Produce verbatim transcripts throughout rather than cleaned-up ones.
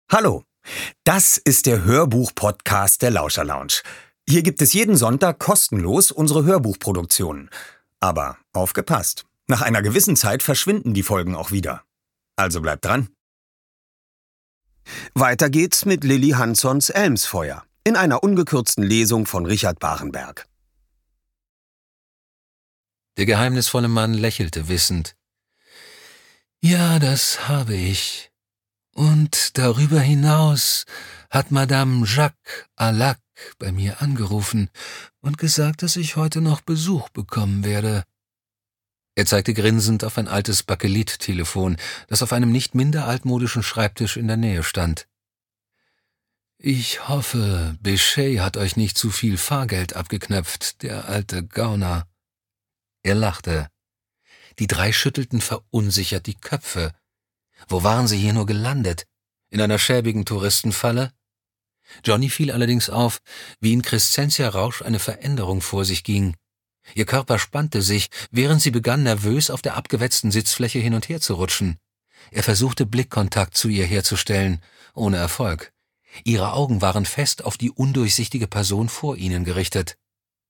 Hallo, das ist der Hörbuch-Podcast der Lauscher Lounge. Hier gibt es jeden Sonntag kostenlos unsere Hörbuchproduktionen. Aber aufgepasst, nach einer gewissen Zeit verschwinden die Folgen auch wieder. Also bleibt dran. Weiter geht's mit Lilly Hansons Elmsfeuer in einer ungekürzten Lesung von Richard Barenberg. Der geheimnisvolle Mann lächelte wissend. »Ja, das habe ich. Und darüber hinaus hat Madame Jacques Alac bei mir angerufen und gesagt, dass ich heute noch Besuch bekommen werde.« Er zeigte grinsend auf ein altes Bakelit-Telefon, das auf einem nicht minder altmodischen Schreibtisch in der Nähe stand. »Ich hoffe, Bechet hat euch nicht zu viel Fahrgeld abgeknöpft, der alte Gauner.« Er lachte. Die drei schüttelten verunsichert die Köpfe. Wo waren sie hier nur gelandet? In einer schäbigen Touristenfalle? Johnny fiel allerdings auf, wie in Crescentia Rausch eine Veränderung vor sich ging. Ihr Körper spannte sich, während sie begann, nervös auf der abgewetzten Sitzfläche hin und her zu rutschen. Er versuchte Blickkontakt zu ihr herzustellen, ohne Erfolg. Ihre Augen waren fest auf die undurchsichtige Person vor ihnen gerichtet.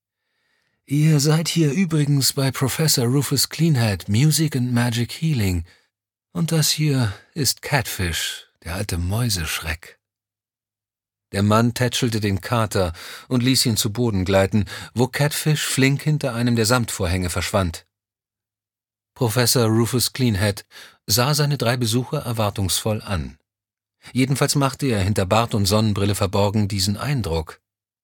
»Ihr seid hier übrigens bei Professor Rufus Cleanhead, Music and Magic Healing. Und das hier ist Catfish, der alte Mäuseschreck.« Der Mann tätschelte den Kater und ließ ihn zu Boden gleiten, wo Catfish flink hinter einem der Samtvorhänge verschwand. Professor Rufus Cleanhead sah seine drei Besucher erwartungsvoll an. Jedenfalls machte er hinter Bart und Sonnenbrille verborgen diesen Eindruck.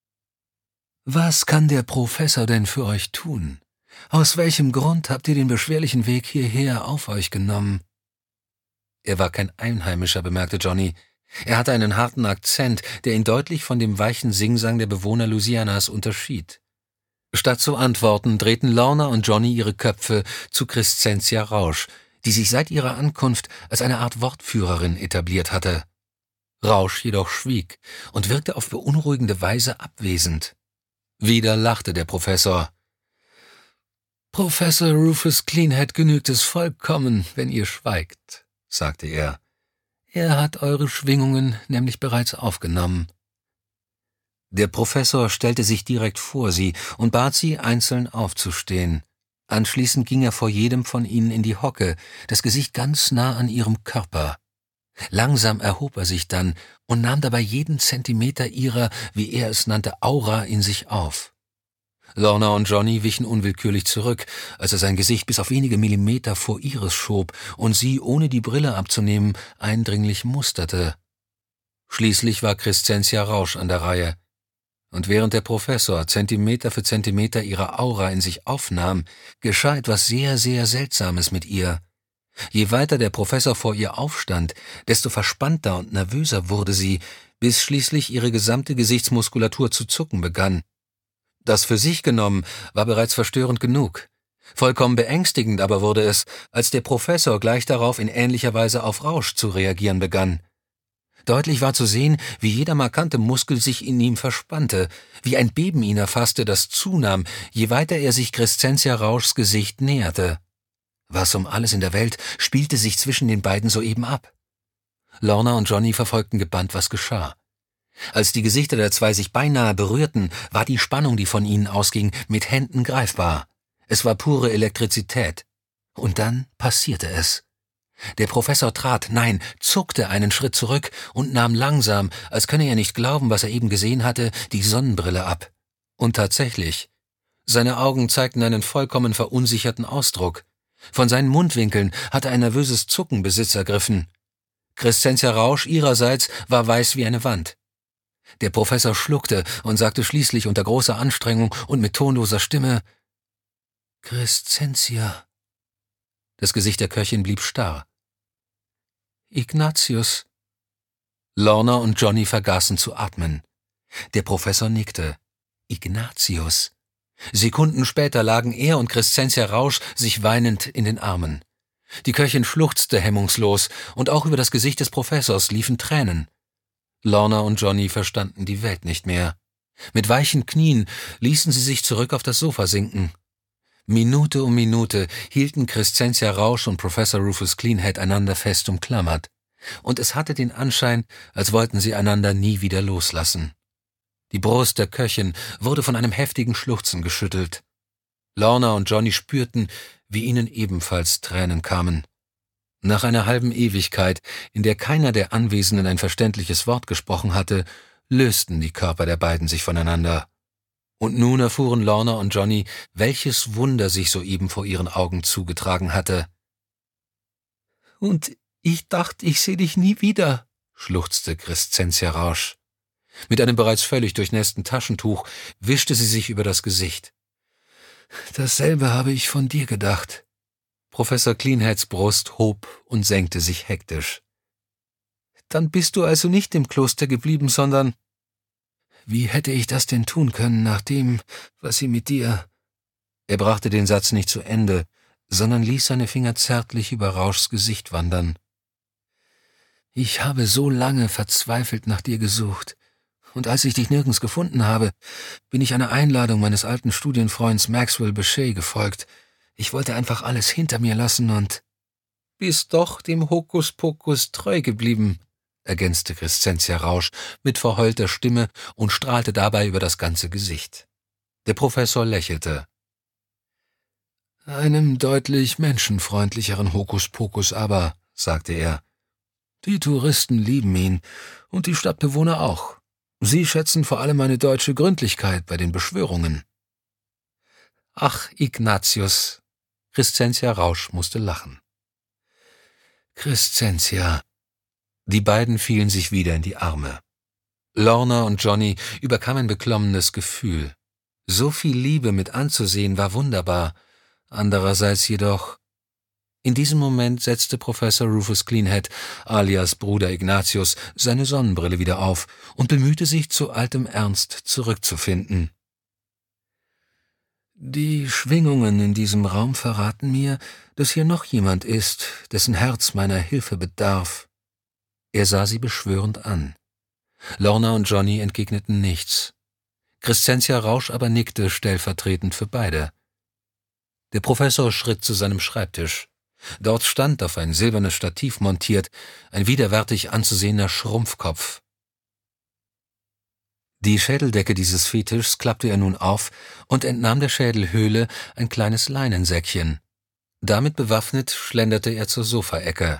»Was kann der Professor denn für euch tun? Aus welchem Grund habt ihr den beschwerlichen Weg hierher auf euch genommen?« Er war kein Einheimischer, bemerkte Johnny. Er hatte einen harten Akzent, der ihn deutlich von dem weichen Singsang der Bewohner Louisianas unterschied. Statt zu antworten, drehten Lorna und Johnny ihre Köpfe zu Crescentia Rausch, die sich seit ihrer Ankunft als eine Art Wortführerin etabliert hatte. Rausch jedoch schwieg und wirkte auf beunruhigende Weise abwesend. Wieder lachte der Professor. »Professor Rufus Cleanhead genügt es vollkommen, wenn ihr schweigt«, sagte er. »Er hat eure Schwingungen nämlich bereits aufgenommen.« Der Professor stellte sich direkt vor sie und bat sie, einzeln aufzustehen. Anschließend ging er vor jedem von ihnen in die Hocke, das Gesicht ganz nah an ihrem Körper. Langsam erhob er sich dann und nahm dabei jeden Zentimeter ihrer, wie er es nannte, Aura in sich auf. Lorna und Johnny wichen unwillkürlich zurück, als er sein Gesicht bis auf wenige Millimeter vor ihres schob und sie, ohne die Brille abzunehmen, eindringlich musterte. Schließlich war Crescentia Rausch an der Reihe. Und während der Professor Zentimeter für Zentimeter ihre Aura in sich aufnahm, geschah etwas sehr, sehr Seltsames mit ihr. Je weiter der Professor vor ihr aufstand, desto verspannter und nervöser wurde sie, bis schließlich ihre gesamte Gesichtsmuskulatur zu zucken begann. Das für sich genommen war bereits verstörend genug. Vollkommen beängstigend aber wurde es, als der Professor gleich darauf in ähnlicher Weise auf Rausch zu reagieren begann. Deutlich war zu sehen, wie jeder markante Muskel sich in ihm verspannte, wie ein Beben ihn erfasste, das zunahm, je weiter er sich Crescentia Rauschs Gesicht näherte. Was um alles in der Welt spielte sich zwischen den beiden soeben ab? Lorna und Johnny verfolgten gebannt, was geschah. Als die Gesichter der zwei sich beinahe berührten, war die Spannung, die von ihnen ausging, mit Händen greifbar. Es war pure Elektrizität. Und dann passierte es. Der Professor trat, nein, zuckte einen Schritt zurück und nahm langsam, als könne er nicht glauben, was er eben gesehen hatte, die Sonnenbrille ab. Und tatsächlich, seine Augen zeigten einen vollkommen verunsicherten Ausdruck. Von seinen Mundwinkeln hatte ein nervöses Zucken Besitz ergriffen. Crescentia Rausch ihrerseits war weiß wie eine Wand. Der Professor schluckte und sagte schließlich unter großer Anstrengung und mit tonloser Stimme: »Crescentia.« Das Gesicht der Köchin blieb starr. »Ignatius.« Lorna und Johnny vergaßen zu atmen. Der Professor nickte. »Ignatius.« Sekunden später lagen er und Crescentia Rausch sich weinend in den Armen. Die Köchin schluchzte hemmungslos, und auch über das Gesicht des Professors liefen Tränen. Lorna und Johnny verstanden die Welt nicht mehr. Mit weichen Knien ließen sie sich zurück auf das Sofa sinken. Minute um Minute hielten Crescentia Rausch und Professor Rufus Cleanhead einander fest umklammert. und es hatte den Anschein, als wollten sie einander nie wieder loslassen. Die Brust der Köchin wurde von einem heftigen Schluchzen geschüttelt. Lorna und Johnny spürten, wie ihnen ebenfalls Tränen kamen. Nach einer halben Ewigkeit, in der keiner der Anwesenden ein verständliches Wort gesprochen hatte, lösten die Körper der beiden sich voneinander. Und nun erfuhren Lorna und Johnny, welches Wunder sich soeben vor ihren Augen zugetragen hatte. »Und ich dachte, ich sehe dich nie wieder«, schluchzte Crescentia Rausch. Mit einem bereits völlig durchnässten Taschentuch wischte sie sich über das Gesicht. »Dasselbe habe ich von dir gedacht.« Professor Cleanheads Brust hob und senkte sich hektisch. »Dann bist du also nicht im Kloster geblieben, sondern...« »Wie hätte ich das denn tun können, nach dem, was sie mit dir...« Er brachte den Satz nicht zu Ende, sondern ließ seine Finger zärtlich über Rauschs Gesicht wandern. »Ich habe so lange verzweifelt nach dir gesucht, und als ich dich nirgends gefunden habe, bin ich einer Einladung meines alten Studienfreunds Maxwell Bechet gefolgt. Ich wollte einfach alles hinter mir lassen und...« »Bist doch dem Hokuspokus treu geblieben«, ergänzte Crescentia Rausch mit verheulter Stimme und strahlte dabei über das ganze Gesicht. Der Professor lächelte. »Einem deutlich menschenfreundlicheren Hokuspokus aber«, sagte er. »Die Touristen lieben ihn und die Stadtbewohner auch. Sie schätzen vor allem meine deutsche Gründlichkeit bei den Beschwörungen.« »Ach, Ignatius«, Crescentia Rausch musste lachen. »Crescentia«. Die beiden fielen sich wieder in die Arme. Lorna und Johnny überkam ein beklommenes Gefühl. So viel Liebe mit anzusehen war wunderbar, andererseits jedoch... In diesem Moment setzte Professor Rufus Cleanhead, alias Bruder Ignatius, seine Sonnenbrille wieder auf und bemühte sich, zu altem Ernst zurückzufinden. »Die Schwingungen in diesem Raum verraten mir, dass hier noch jemand ist, dessen Herz meiner Hilfe bedarf.« Er sah sie beschwörend an. Lorna und Johnny entgegneten nichts. Crescentia Rausch aber nickte stellvertretend für beide. Der Professor schritt zu seinem Schreibtisch. Dort stand, auf ein silbernes Stativ montiert, ein widerwärtig anzusehender Schrumpfkopf. Die Schädeldecke dieses Fetischs klappte er nun auf und entnahm der Schädelhöhle ein kleines Leinensäckchen. Damit bewaffnet schlenderte er zur Sofaecke.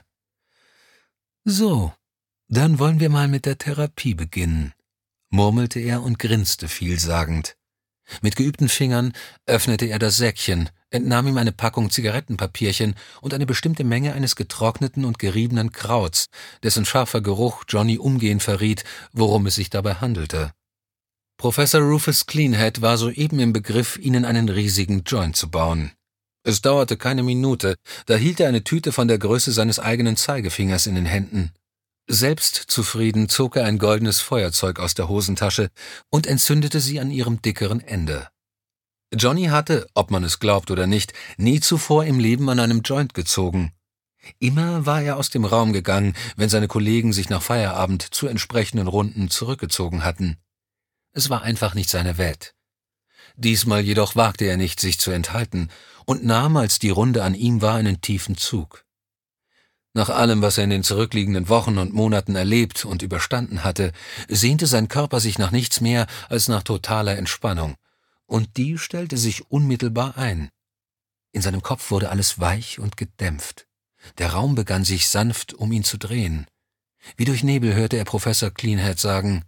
»So, dann wollen wir mal mit der Therapie beginnen«, murmelte er und grinste vielsagend. Mit geübten Fingern öffnete er das Säckchen, entnahm ihm eine Packung Zigarettenpapierchen und eine bestimmte Menge eines getrockneten und geriebenen Krauts, dessen scharfer Geruch Johnny umgehend verriet, worum es sich dabei handelte. Professor Rufus Cleanhead war soeben im Begriff, ihnen einen riesigen Joint zu bauen. Es dauerte keine Minute, da hielt er eine Tüte von der Größe seines eigenen Zeigefingers in den Händen. Selbstzufrieden zog er ein goldenes Feuerzeug aus der Hosentasche und entzündete sie an ihrem dickeren Ende. Johnny hatte, ob man es glaubt oder nicht, nie zuvor im Leben an einem Joint gezogen. Immer war er aus dem Raum gegangen, wenn seine Kollegen sich nach Feierabend zu entsprechenden Runden zurückgezogen hatten. Es war einfach nicht seine Welt. Diesmal jedoch wagte er nicht, sich zu enthalten, und nahm, als die Runde an ihm war, einen tiefen Zug. Nach allem, was er in den zurückliegenden Wochen und Monaten erlebt und überstanden hatte, sehnte sein Körper sich nach nichts mehr als nach totaler Entspannung, und die stellte sich unmittelbar ein. In seinem Kopf wurde alles weich und gedämpft. Der Raum begann sich sanft um ihn zu drehen. Wie durch Nebel hörte er Professor Cleanhead sagen: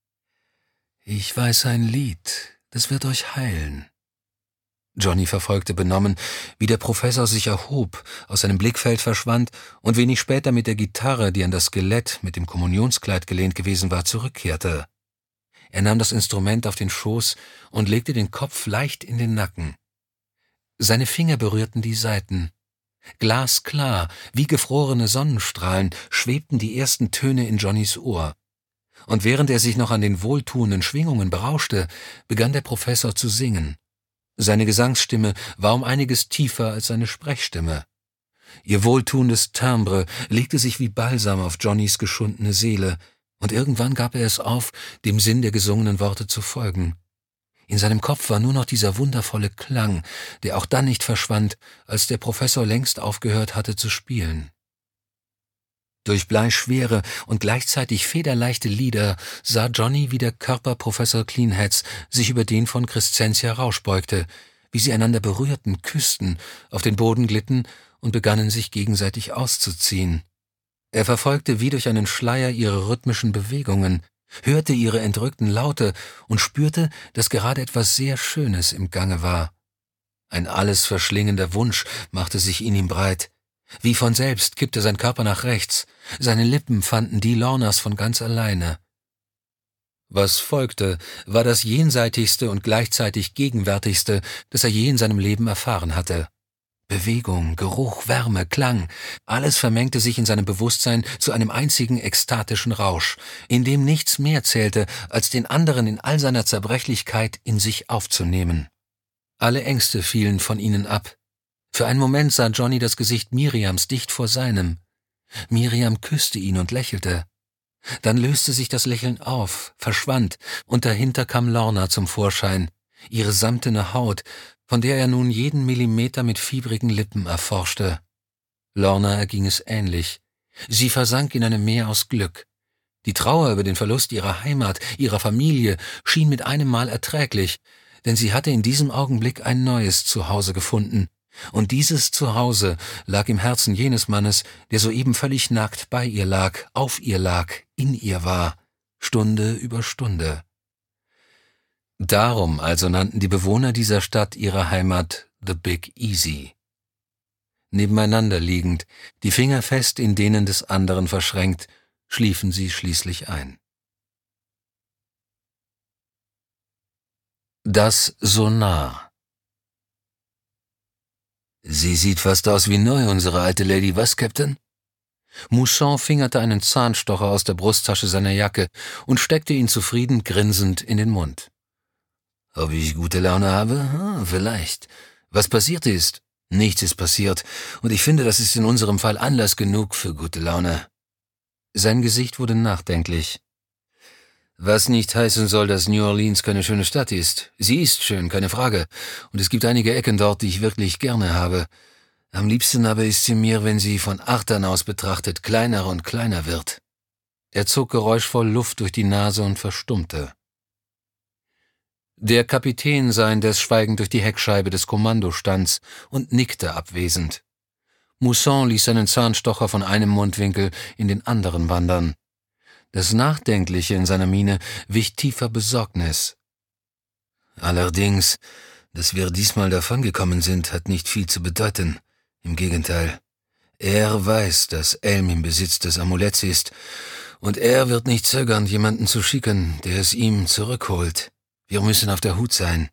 »Ich weiß ein Lied, das wird euch heilen.« Johnny verfolgte benommen, wie der Professor sich erhob, aus seinem Blickfeld verschwand und wenig später mit der Gitarre, die an das Skelett mit dem Kommunionskleid gelehnt gewesen war, zurückkehrte. Er nahm das Instrument auf den Schoß und legte den Kopf leicht in den Nacken. Seine Finger berührten die Saiten. Glasklar, wie gefrorene Sonnenstrahlen, schwebten die ersten Töne in Johnnys Ohr. Und während er sich noch an den wohltuenden Schwingungen berauschte, begann der Professor zu singen. Seine Gesangsstimme war um einiges tiefer als seine Sprechstimme. Ihr wohltuendes Timbre legte sich wie Balsam auf Johnnys geschundene Seele, und irgendwann gab er es auf, dem Sinn der gesungenen Worte zu folgen. In seinem Kopf war nur noch dieser wundervolle Klang, der auch dann nicht verschwand, als der Professor längst aufgehört hatte zu spielen. Durch bleischwere und gleichzeitig federleichte Lider sah Johnny, wie der Körper Professor Cleanheads sich über den von Crescentia Rausch beugte, wie sie einander berührten, küssten, auf den Boden glitten und begannen sich gegenseitig auszuziehen. Er verfolgte wie durch einen Schleier ihre rhythmischen Bewegungen, hörte ihre entrückten Laute und spürte, dass gerade etwas sehr Schönes im Gange war. Ein alles verschlingender Wunsch machte sich in ihm breit. Wie von selbst kippte sein Körper nach rechts, seine Lippen fanden die Lornas von ganz alleine. Was folgte, war das jenseitigste und gleichzeitig gegenwärtigste, das er je in seinem Leben erfahren hatte. Bewegung, Geruch, Wärme, Klang, alles vermengte sich in seinem Bewusstsein zu einem einzigen ekstatischen Rausch, in dem nichts mehr zählte, als den anderen in all seiner Zerbrechlichkeit in sich aufzunehmen. Alle Ängste fielen von ihnen ab. Für einen Moment sah Johnny das Gesicht Miriams dicht vor seinem. Miriam küsste ihn und lächelte. Dann löste sich das Lächeln auf, verschwand, und dahinter kam Lorna zum Vorschein, ihre samtene Haut, von der er nun jeden Millimeter mit fiebrigen Lippen erforschte. Lorna erging es ähnlich. Sie versank in einem Meer aus Glück. Die Trauer über den Verlust ihrer Heimat, ihrer Familie, schien mit einem Mal erträglich, denn sie hatte in diesem Augenblick ein neues Zuhause gefunden. Und dieses Zuhause lag im Herzen jenes Mannes, der soeben völlig nackt bei ihr lag, auf ihr lag, in ihr war, Stunde über Stunde. Darum also nannten die Bewohner dieser Stadt ihre Heimat The Big Easy. Nebeneinander liegend, die Finger fest in denen des anderen verschränkt, schliefen sie schließlich ein. Das Sonar. »Sie sieht fast aus wie neu, unsere alte Lady, was, Captain?« Mousson fingerte einen Zahnstocher aus der Brusttasche seiner Jacke und steckte ihn zufrieden grinsend in den Mund. »Ob ich gute Laune habe? Hm, vielleicht. Was passiert ist? Nichts ist passiert, und ich finde, das ist in unserem Fall Anlass genug für gute Laune.« Sein Gesicht wurde nachdenklich. »Was nicht heißen soll, dass New Orleans keine schöne Stadt ist. Sie ist schön, keine Frage, und es gibt einige Ecken dort, die ich wirklich gerne habe. Am liebsten aber ist sie mir, wenn sie von Achtern aus betrachtet kleiner und kleiner wird.« Er zog geräuschvoll Luft durch die Nase und verstummte. Der Kapitän sah indes schweigend durch die Heckscheibe des Kommandostands und nickte abwesend. Mousson ließ seinen Zahnstocher von einem Mundwinkel in den anderen wandern. Das Nachdenkliche in seiner Miene wich tiefer Besorgnis. »Allerdings, dass wir diesmal davongekommen sind, hat nicht viel zu bedeuten. Im Gegenteil. Er weiß, dass Elm im Besitz des Amuletts ist, und er wird nicht zögern, jemanden zu schicken, der es ihm zurückholt. Wir müssen auf der Hut sein.«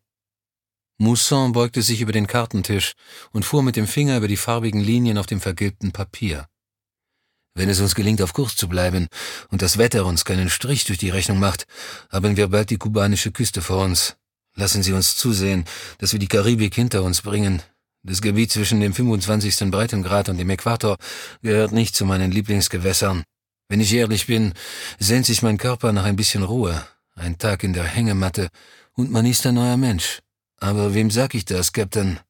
Mousson beugte sich über den Kartentisch und fuhr mit dem Finger über die farbigen Linien auf dem vergilbten Papier. »Wenn es uns gelingt, auf Kurs zu bleiben und das Wetter uns keinen Strich durch die Rechnung macht, haben wir bald die kubanische Küste vor uns. Lassen Sie uns zusehen, dass wir die Karibik hinter uns bringen. Das Gebiet zwischen dem fünfundzwanzigsten Breitengrad und dem Äquator gehört nicht zu meinen Lieblingsgewässern. Wenn ich ehrlich bin, sehnt sich mein Körper nach ein bisschen Ruhe, ein Tag in der Hängematte, und man ist ein neuer Mensch. Aber wem sag ich das, Captain?«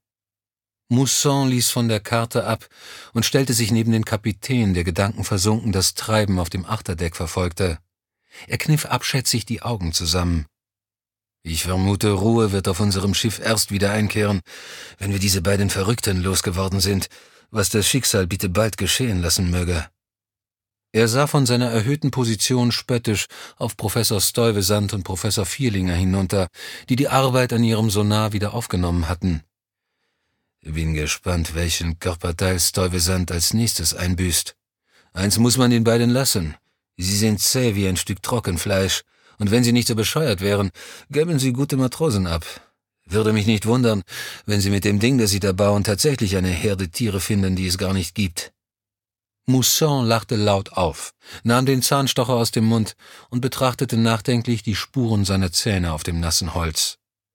Mousson ließ von der Karte ab und stellte sich neben den Kapitän, der gedankenversunken das Treiben auf dem Achterdeck verfolgte. Er kniff abschätzig die Augen zusammen. »Ich vermute, Ruhe wird auf unserem Schiff erst wieder einkehren, wenn wir diese beiden Verrückten losgeworden sind, was das Schicksal bitte bald geschehen lassen möge.« Er sah von seiner erhöhten Position spöttisch auf Professor Stuyvesant und Professor Vierlinger hinunter, die die Arbeit an ihrem Sonar wieder aufgenommen hatten. »Bin gespannt, welchen Körperteil Stuyvesant als nächstes einbüßt. Eins muss man den beiden lassen. Sie sind zäh wie ein Stück Trockenfleisch, und wenn sie nicht so bescheuert wären, gäben sie gute Matrosen ab. Würde mich nicht wundern, wenn sie mit dem Ding, das sie da bauen, tatsächlich eine Herde Tiere finden, die es gar nicht gibt.« Mousson lachte laut auf, nahm den Zahnstocher aus dem Mund und betrachtete nachdenklich die Spuren seiner Zähne auf dem nassen Holz.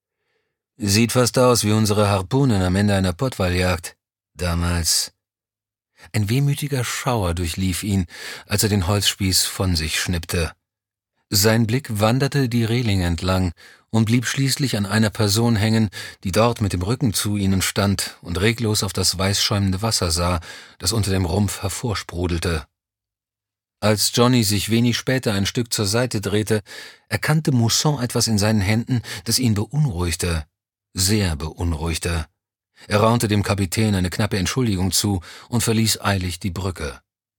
»Sieht fast aus wie unsere Harpunen am Ende einer Pottwal-Jagd. Damals.« Ein wehmütiger Schauer durchlief ihn, als er den Holzspieß von sich schnippte. Sein Blick wanderte die Reling entlang und blieb schließlich an einer Person hängen, die dort mit dem Rücken zu ihnen stand und reglos auf das weißschäumende Wasser sah, das unter dem Rumpf hervorsprudelte. Als Johnny sich wenig später ein Stück zur Seite drehte, erkannte Mousson etwas in seinen Händen, das ihn beunruhigte, sehr beunruhigte. Er raunte dem Kapitän eine knappe Entschuldigung zu und verließ eilig die Brücke.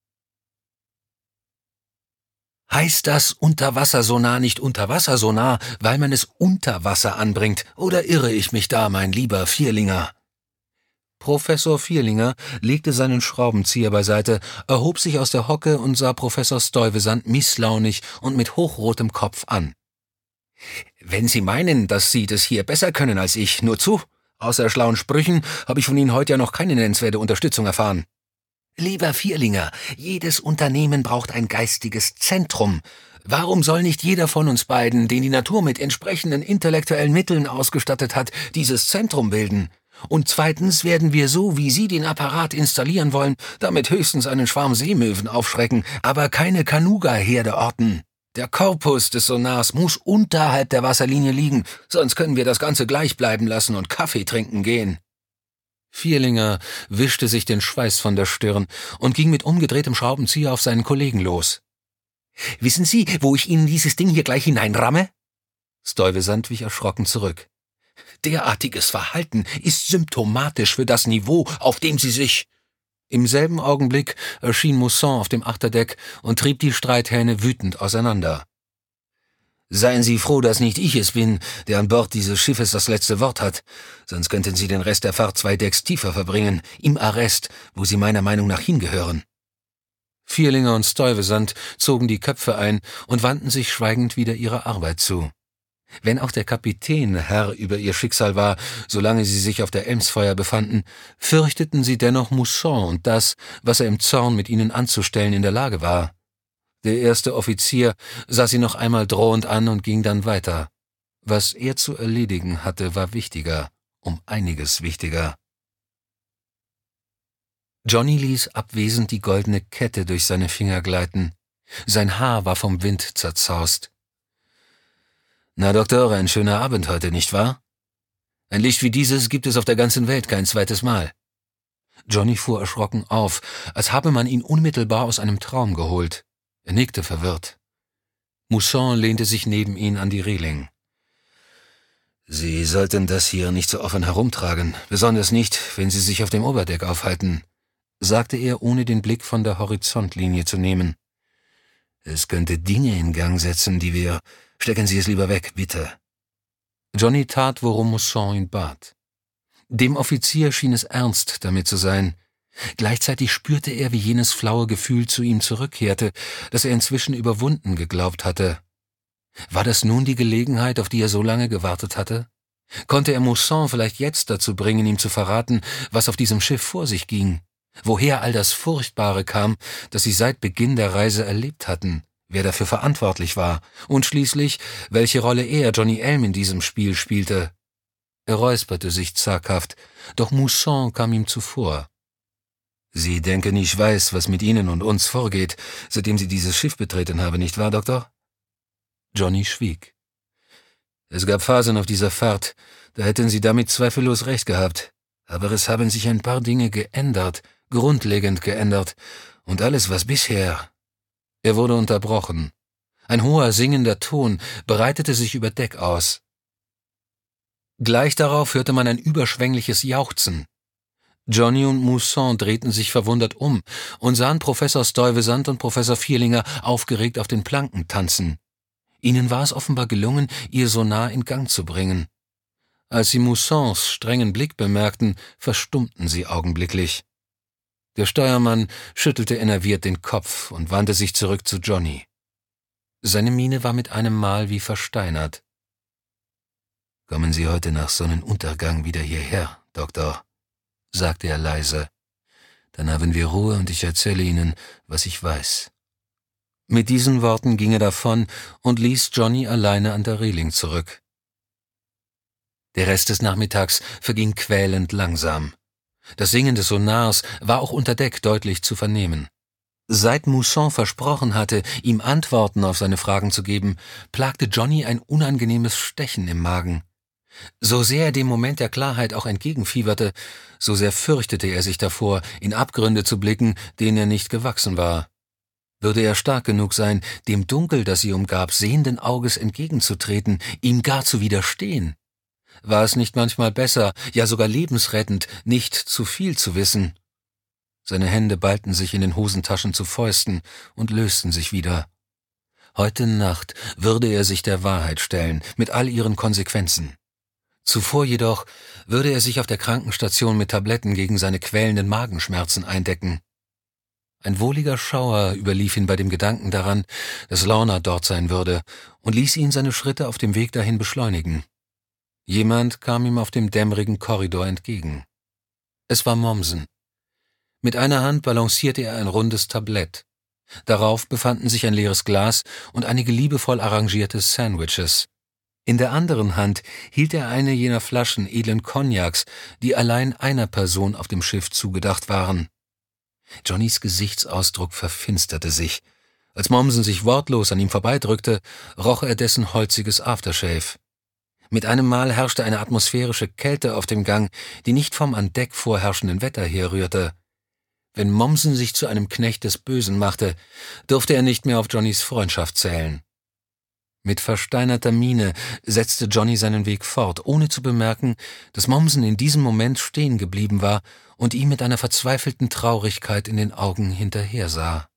Heißt das Unterwassersonar nicht Unterwassersonar, weil man es unter Wasser anbringt, oder irre ich mich da, mein lieber Vierlinger? Professor Vierlinger legte seinen Schraubenzieher beiseite, erhob sich aus der Hocke und sah Professor Stuyvesant misslaunig und mit hochrotem Kopf an. »Wenn Sie meinen, dass Sie das hier besser können als ich, nur zu. Außer schlauen Sprüchen habe ich von Ihnen heute ja noch keine nennenswerte Unterstützung erfahren.« »Lieber Vierlinger, jedes Unternehmen braucht ein geistiges Zentrum. Warum soll nicht jeder von uns beiden, den die Natur mit entsprechenden intellektuellen Mitteln ausgestattet hat, dieses Zentrum bilden? Und zweitens werden wir so, wie Sie den Apparat installieren wollen, damit höchstens einen Schwarm Seemöwen aufschrecken, aber keine Kanuga-Herde orten. Der Korpus des Sonars muss unterhalb der Wasserlinie liegen, sonst können wir das Ganze gleich bleiben lassen und Kaffee trinken gehen.« Vierlinger wischte sich den Schweiß von der Stirn und ging mit umgedrehtem Schraubenzieher auf seinen Kollegen los. »Wissen Sie, wo ich Ihnen dieses Ding hier gleich hineinramme?« Stuyvesant wich erschrocken zurück. »Derartiges Verhalten ist symptomatisch für das Niveau, auf dem Sie sich...« Im selben Augenblick erschien Mousson auf dem Achterdeck und trieb die Streithähne wütend auseinander. »Seien Sie froh, dass nicht ich es bin, der an Bord dieses Schiffes das letzte Wort hat, sonst könnten Sie den Rest der Fahrt zwei Decks tiefer verbringen, im Arrest, wo Sie meiner Meinung nach hingehören.« Vierlinger und Stuyvesant zogen die Köpfe ein und wandten sich schweigend wieder ihrer Arbeit zu. Wenn auch der Kapitän Herr über ihr Schicksal war, solange sie sich auf der Elmsfeuer befanden, fürchteten sie dennoch Mousson und das, was er im Zorn mit ihnen anzustellen in der Lage war. Der erste Offizier sah sie noch einmal drohend an und ging dann weiter. Was er zu erledigen hatte, war wichtiger, um einiges wichtiger. Johnny ließ abwesend die goldene Kette durch seine Finger gleiten. Sein Haar war vom Wind zerzaust. »Na, Doktor, ein schöner Abend heute, nicht wahr? Ein Licht wie dieses gibt es auf der ganzen Welt kein zweites Mal.« Johnny fuhr erschrocken auf, als habe man ihn unmittelbar aus einem Traum geholt. Er nickte verwirrt. Mousson lehnte sich neben ihn an die Reling. »Sie sollten das hier nicht so offen herumtragen, besonders nicht, wenn Sie sich auf dem Oberdeck aufhalten«, sagte er, ohne den Blick von der Horizontlinie zu nehmen. »Es könnte Dinge in Gang setzen, die wir... Stecken Sie es lieber weg, bitte.« Johnny tat, worum Mousson ihn bat. Dem Offizier schien es ernst damit zu sein. Gleichzeitig spürte er, wie jenes flaue Gefühl zu ihm zurückkehrte, das er inzwischen überwunden geglaubt hatte. War das nun die Gelegenheit, auf die er so lange gewartet hatte? Konnte er Mousson vielleicht jetzt dazu bringen, ihm zu verraten, was auf diesem Schiff vor sich ging? Woher all das Furchtbare kam, das sie seit Beginn der Reise erlebt hatten? Wer dafür verantwortlich war und schließlich, welche Rolle er, Johnny Elm, in diesem Spiel spielte. Er räusperte sich zaghaft, doch Mousson kam ihm zuvor. »Sie denken, ich weiß, was mit Ihnen und uns vorgeht, seitdem Sie dieses Schiff betreten haben, nicht wahr, Doktor?« Johnny schwieg. »Es gab Phasen auf dieser Fahrt, da hätten Sie damit zweifellos recht gehabt, aber es haben sich ein paar Dinge geändert, grundlegend geändert, und alles, was bisher...« Er wurde unterbrochen. Ein hoher, singender Ton breitete sich über Deck aus. Gleich darauf hörte man ein überschwängliches Jauchzen. Johnny und Mousson drehten sich verwundert um und sahen Professor Stuyvesant und Professor Vierlinger aufgeregt auf den Planken tanzen. Ihnen war es offenbar gelungen, ihr Sonar in Gang zu bringen. Als sie Moussons strengen Blick bemerkten, verstummten sie augenblicklich. Der Steuermann schüttelte enerviert den Kopf und wandte sich zurück zu Johnny. Seine Miene war mit einem Mal wie versteinert. »Kommen Sie heute nach Sonnenuntergang wieder hierher, Doktor«, sagte er leise. »Dann haben wir Ruhe und ich erzähle Ihnen, was ich weiß.« Mit diesen Worten ging er davon und ließ Johnny alleine an der Reling zurück. Der Rest des Nachmittags verging quälend langsam. Das Singen des Sonars war auch unter Deck deutlich zu vernehmen. Seit Mousson versprochen hatte, ihm Antworten auf seine Fragen zu geben, plagte Johnny ein unangenehmes Stechen im Magen. So sehr er dem Moment der Klarheit auch entgegenfieberte, so sehr fürchtete er sich davor, in Abgründe zu blicken, denen er nicht gewachsen war. Würde er stark genug sein, dem Dunkel, das sie umgab, sehenden Auges entgegenzutreten, ihm gar zu widerstehen? War es nicht manchmal besser, ja sogar lebensrettend, nicht zu viel zu wissen? Seine Hände ballten sich in den Hosentaschen zu Fäusten und lösten sich wieder. Heute Nacht würde er sich der Wahrheit stellen, mit all ihren Konsequenzen. Zuvor jedoch würde er sich auf der Krankenstation mit Tabletten gegen seine quälenden Magenschmerzen eindecken. Ein wohliger Schauer überlief ihn bei dem Gedanken daran, dass Lorna dort sein würde, und ließ ihn seine Schritte auf dem Weg dahin beschleunigen. Jemand kam ihm auf dem dämmerigen Korridor entgegen. Es war Mommsen. Mit einer Hand balancierte er ein rundes Tablett. Darauf befanden sich ein leeres Glas und einige liebevoll arrangierte Sandwiches. In der anderen Hand hielt er eine jener Flaschen edlen Cognacs, die allein einer Person auf dem Schiff zugedacht waren. Johnnys Gesichtsausdruck verfinsterte sich. Als Mommsen sich wortlos an ihm vorbeidrückte, roch er dessen holziges Aftershave. Mit einem Mal herrschte eine atmosphärische Kälte auf dem Gang, die nicht vom an Deck vorherrschenden Wetter herrührte. Wenn Mommsen sich zu einem Knecht des Bösen machte, durfte er nicht mehr auf Johnnys Freundschaft zählen. Mit versteinerter Miene setzte Johnny seinen Weg fort, ohne zu bemerken, dass Mommsen in diesem Moment stehen geblieben war und ihm mit einer verzweifelten Traurigkeit in den Augen hinterhersah.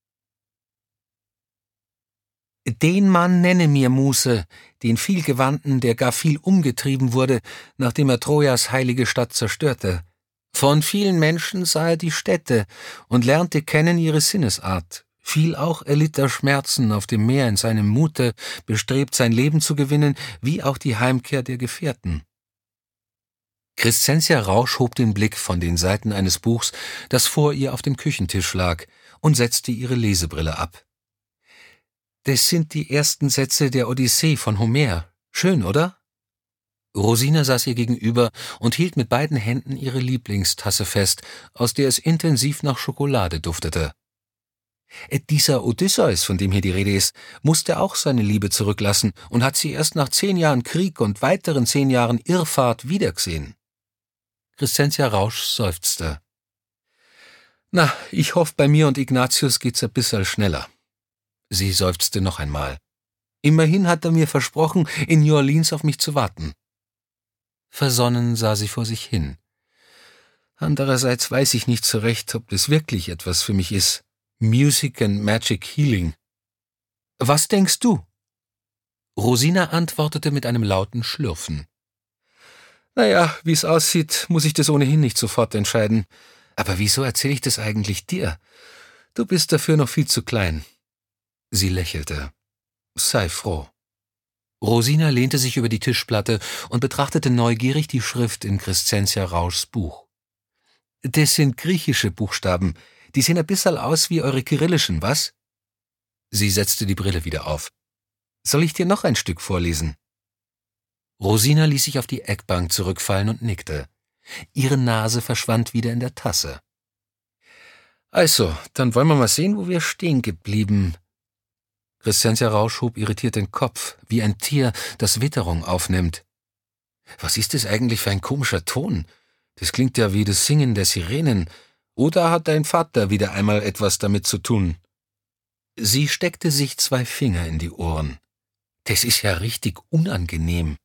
»Den Mann nenne mir Muse, den Vielgewandten, der gar viel umgetrieben wurde, nachdem er Trojas heilige Stadt zerstörte. Von vielen Menschen sah er die Städte und lernte kennen ihre Sinnesart. Viel auch erlitt er Schmerzen auf dem Meer in seinem Mute, bestrebt sein Leben zu gewinnen, wie auch die Heimkehr der Gefährten.« Crescentia Rausch hob den Blick von den Seiten eines Buchs, das vor ihr auf dem Küchentisch lag, und setzte ihre Lesebrille ab. »Das sind die ersten Sätze der Odyssee von Homer. Schön, oder?« Rosina saß ihr gegenüber und hielt mit beiden Händen ihre Lieblingstasse fest, aus der es intensiv nach Schokolade duftete. »Dieser Odysseus, von dem hier die Rede ist, musste auch seine Liebe zurücklassen und hat sie erst nach zehn Jahren Krieg und weiteren zehn Jahren Irrfahrt wiedergesehen.« Crescentia Rausch seufzte. »Na, ich hoffe, bei mir und Ignatius geht's ein bisschen schneller.« Sie seufzte noch einmal. »Immerhin hat er mir versprochen, in New Orleans auf mich zu warten.« Versonnen sah sie vor sich hin. »Andererseits weiß ich nicht so recht, ob das wirklich etwas für mich ist. Music and Magic Healing. Was denkst du?« Rosina antwortete mit einem lauten Schlürfen. »Naja, wie es aussieht, muss ich das ohnehin nicht sofort entscheiden. Aber wieso erzähle ich das eigentlich dir? Du bist dafür noch viel zu klein.« Sie lächelte. »Sei froh.« Rosina lehnte sich über die Tischplatte und betrachtete neugierig die Schrift in Crescentia Rauschs Buch. »Das sind griechische Buchstaben. Die sehen ein bisschen aus wie eure kyrillischen, was?« Sie setzte die Brille wieder auf. »Soll ich dir noch ein Stück vorlesen?« Rosina ließ sich auf die Eckbank zurückfallen und nickte. Ihre Nase verschwand wieder in der Tasse. »Also, dann wollen wir mal sehen, wo wir stehen geblieben.« Crescentia Rausch hob irritiert den Kopf, wie ein Tier, das Witterung aufnimmt. »Was ist das eigentlich für ein komischer Ton? Das klingt ja wie das Singen der Sirenen. Oder hat dein Vater wieder einmal etwas damit zu tun?« Sie steckte sich zwei Finger in die Ohren. »Das ist ja richtig unangenehm.«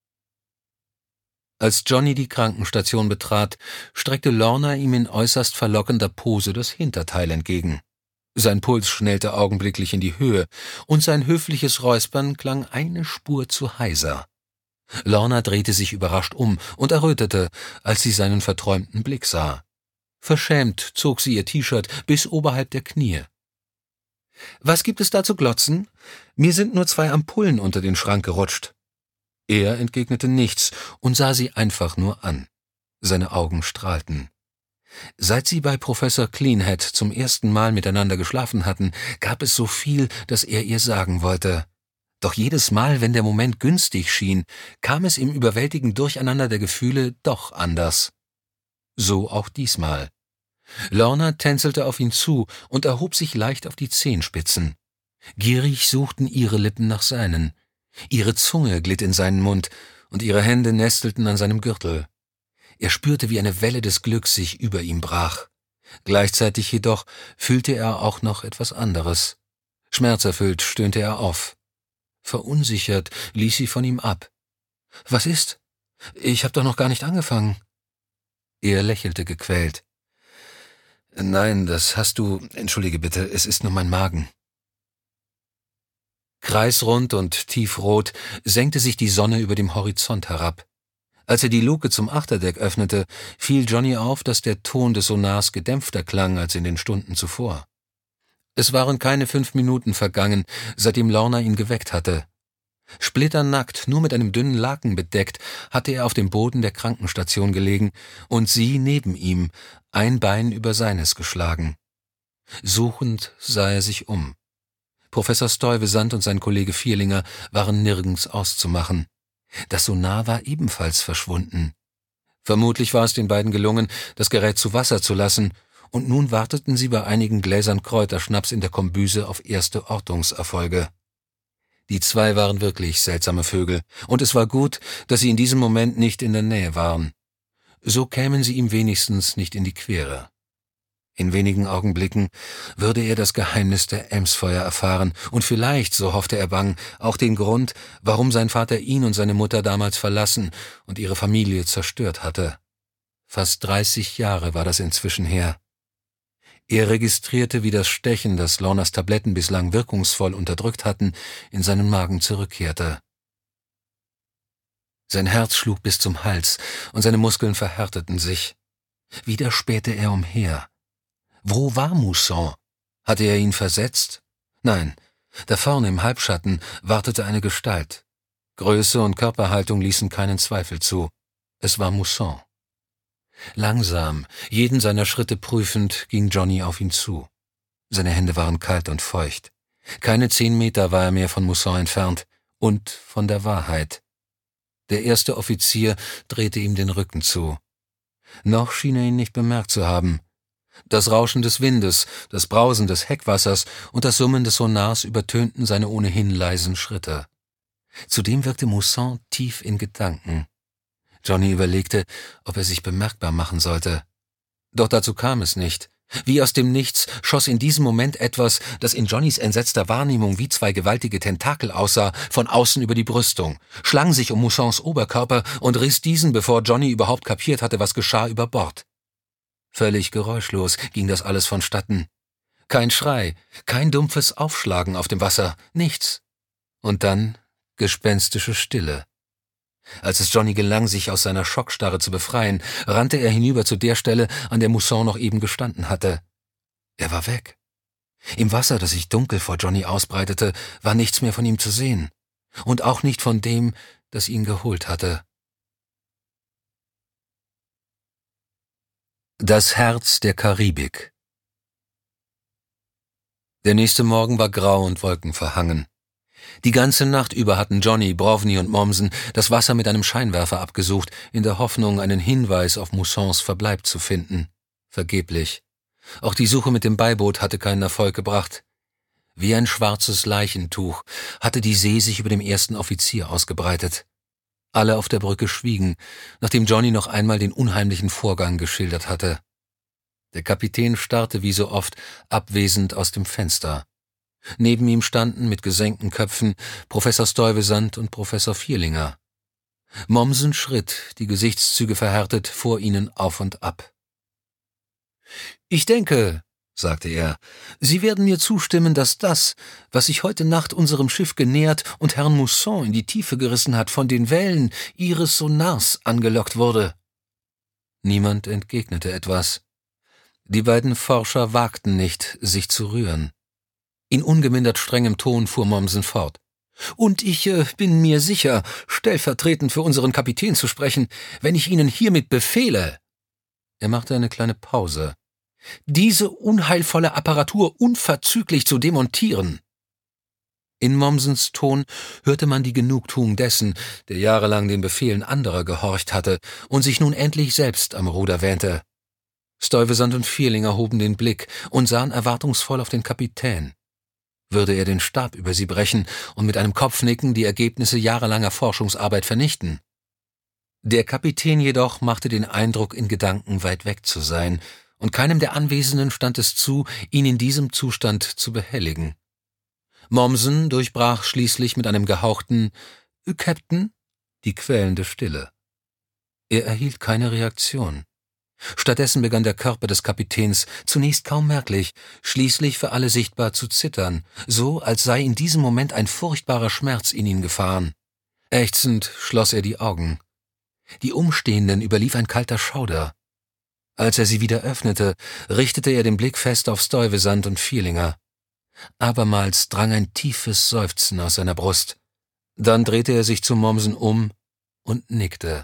Als Johnny die Krankenstation betrat, streckte Lorna ihm in äußerst verlockender Pose das Hinterteil entgegen. Sein Puls schnellte augenblicklich in die Höhe, und sein höfliches Räuspern klang eine Spur zu heiser. Lorna drehte sich überrascht um und errötete, als sie seinen verträumten Blick sah. Verschämt zog sie ihr T-Shirt bis oberhalb der Knie. »Was gibt es da zu glotzen? Mir sind nur zwei Ampullen unter den Schrank gerutscht.« Er entgegnete nichts und sah sie einfach nur an. Seine Augen strahlten. Seit sie bei Professor Cleanhead zum ersten Mal miteinander geschlafen hatten, gab es so viel, das er ihr sagen wollte. Doch jedes Mal, wenn der Moment günstig schien, kam es im überwältigenden Durcheinander der Gefühle doch anders. So auch diesmal. Lorna tänzelte auf ihn zu und erhob sich leicht auf die Zehenspitzen. Gierig suchten ihre Lippen nach seinen. Ihre Zunge glitt in seinen Mund und ihre Hände nestelten an seinem Gürtel. Er spürte, wie eine Welle des Glücks sich über ihm brach. Gleichzeitig jedoch fühlte er auch noch etwas anderes. Schmerzerfüllt stöhnte er auf. Verunsichert ließ sie von ihm ab. »Was ist? Ich hab doch noch gar nicht angefangen.« Er lächelte gequält. »Nein, das hast du... Entschuldige bitte, es ist nur mein Magen.« Kreisrund und tiefrot senkte sich die Sonne über dem Horizont herab. Als er die Luke zum Achterdeck öffnete, fiel Johnny auf, dass der Ton des Sonars gedämpfter klang als in den Stunden zuvor. Es waren keine fünf Minuten vergangen, seitdem Lorna ihn geweckt hatte. Splitternackt, nur mit einem dünnen Laken bedeckt, hatte er auf dem Boden der Krankenstation gelegen und sie neben ihm, ein Bein über seines geschlagen. Suchend sah er sich um. Professor Stuyvesant und sein Kollege Vierlinger waren nirgends auszumachen. Das Sonar war ebenfalls verschwunden. Vermutlich war es den beiden gelungen, das Gerät zu Wasser zu lassen, und nun warteten sie bei einigen Gläsern Kräuterschnaps in der Kombüse auf erste Ortungserfolge. Die zwei waren wirklich seltsame Vögel, und es war gut, dass sie in diesem Moment nicht in der Nähe waren. So kämen sie ihm wenigstens nicht in die Quere. In wenigen Augenblicken würde er das Geheimnis der Emsfeuer erfahren und vielleicht, so hoffte er bang, auch den Grund, warum sein Vater ihn und seine Mutter damals verlassen und ihre Familie zerstört hatte. Fast dreißig Jahre war das inzwischen her. Er registrierte, wie das Stechen, das Lornas Tabletten bislang wirkungsvoll unterdrückt hatten, in seinen Magen zurückkehrte. Sein Herz schlug bis zum Hals und seine Muskeln verhärteten sich. Wieder spähte er umher. Wo war Mousson? Hatte er ihn versetzt? Nein, da vorne im Halbschatten wartete eine Gestalt. Größe und Körperhaltung ließen keinen Zweifel zu. Es war Mousson. Langsam, jeden seiner Schritte prüfend, ging Johnny auf ihn zu. Seine Hände waren kalt und feucht. Keine zehn Meter war er mehr von Mousson entfernt und von der Wahrheit. Der erste Offizier drehte ihm den Rücken zu. Noch schien er ihn nicht bemerkt zu haben. Das Rauschen des Windes, das Brausen des Heckwassers und das Summen des Sonars übertönten seine ohnehin leisen Schritte. Zudem wirkte Mousson tief in Gedanken. Johnny überlegte, ob er sich bemerkbar machen sollte. Doch dazu kam es nicht. Wie aus dem Nichts schoss in diesem Moment etwas, das in Johnnys entsetzter Wahrnehmung wie zwei gewaltige Tentakel aussah, von außen über die Brüstung, schlang sich um Moussons Oberkörper und riss diesen, bevor Johnny überhaupt kapiert hatte, was geschah, über Bord. Völlig geräuschlos ging das alles vonstatten. Kein Schrei, kein dumpfes Aufschlagen auf dem Wasser, nichts. Und dann gespenstische Stille. Als es Johnny gelang, sich aus seiner Schockstarre zu befreien, rannte er hinüber zu der Stelle, an der Mousson noch eben gestanden hatte. Er war weg. Im Wasser, das sich dunkel vor Johnny ausbreitete, war nichts mehr von ihm zu sehen. Und auch nicht von dem, das ihn geholt hatte. Das Herz der Karibik. Der nächste Morgen war grau und wolkenverhangen. Die ganze Nacht über hatten Johnny, Brovny und Mommsen das Wasser mit einem Scheinwerfer abgesucht, in der Hoffnung, einen Hinweis auf Moussons Verbleib zu finden. Vergeblich. Auch die Suche mit dem Beiboot hatte keinen Erfolg gebracht. Wie ein schwarzes Leichentuch hatte die See sich über dem ersten Offizier ausgebreitet. Alle auf der Brücke schwiegen, nachdem Johnny noch einmal den unheimlichen Vorgang geschildert hatte. Der Kapitän starrte wie so oft abwesend aus dem Fenster. Neben ihm standen mit gesenkten Köpfen Professor Stuyvesant und Professor Vierlinger. Mommsen schritt, die Gesichtszüge verhärtet, vor ihnen auf und ab. »Ich denke«, sagte er, »Sie werden mir zustimmen, dass das, was sich heute Nacht unserem Schiff genähert und Herrn Mousson in die Tiefe gerissen hat, von den Wellen Ihres Sonars angelockt wurde.« Niemand entgegnete etwas. Die beiden Forscher wagten nicht, sich zu rühren. In ungemindert strengem Ton fuhr Mommsen fort. »Und ich äh, bin mir sicher, stellvertretend für unseren Kapitän zu sprechen, wenn ich Ihnen hiermit befehle.« Er machte eine kleine Pause. »Diese unheilvolle Apparatur unverzüglich zu demontieren.« In Mommsens Ton hörte man die Genugtuung dessen, der jahrelang den Befehlen anderer gehorcht hatte und sich nun endlich selbst am Ruder wähnte. Stuyvesant und Vierlinger hoben den Blick und sahen erwartungsvoll auf den Kapitän. Würde er den Stab über sie brechen und mit einem Kopfnicken die Ergebnisse jahrelanger Forschungsarbeit vernichten? Der Kapitän jedoch machte den Eindruck, in Gedanken weit weg zu sein und keinem der Anwesenden stand es zu, ihn in diesem Zustand zu behelligen. Mommsen durchbrach schließlich mit einem gehauchten »Captain« die quälende Stille. Er erhielt keine Reaktion. Stattdessen begann der Körper des Kapitäns, zunächst kaum merklich, schließlich für alle sichtbar zu zittern, so als sei in diesem Moment ein furchtbarer Schmerz in ihn gefahren. Ächzend schloss er die Augen. Die Umstehenden überlief ein kalter Schauder. Als er sie wieder öffnete, richtete er den Blick fest auf Stuyvesant und Vierlinger. Abermals drang ein tiefes Seufzen aus seiner Brust. Dann drehte er sich zu Mommsen um und nickte.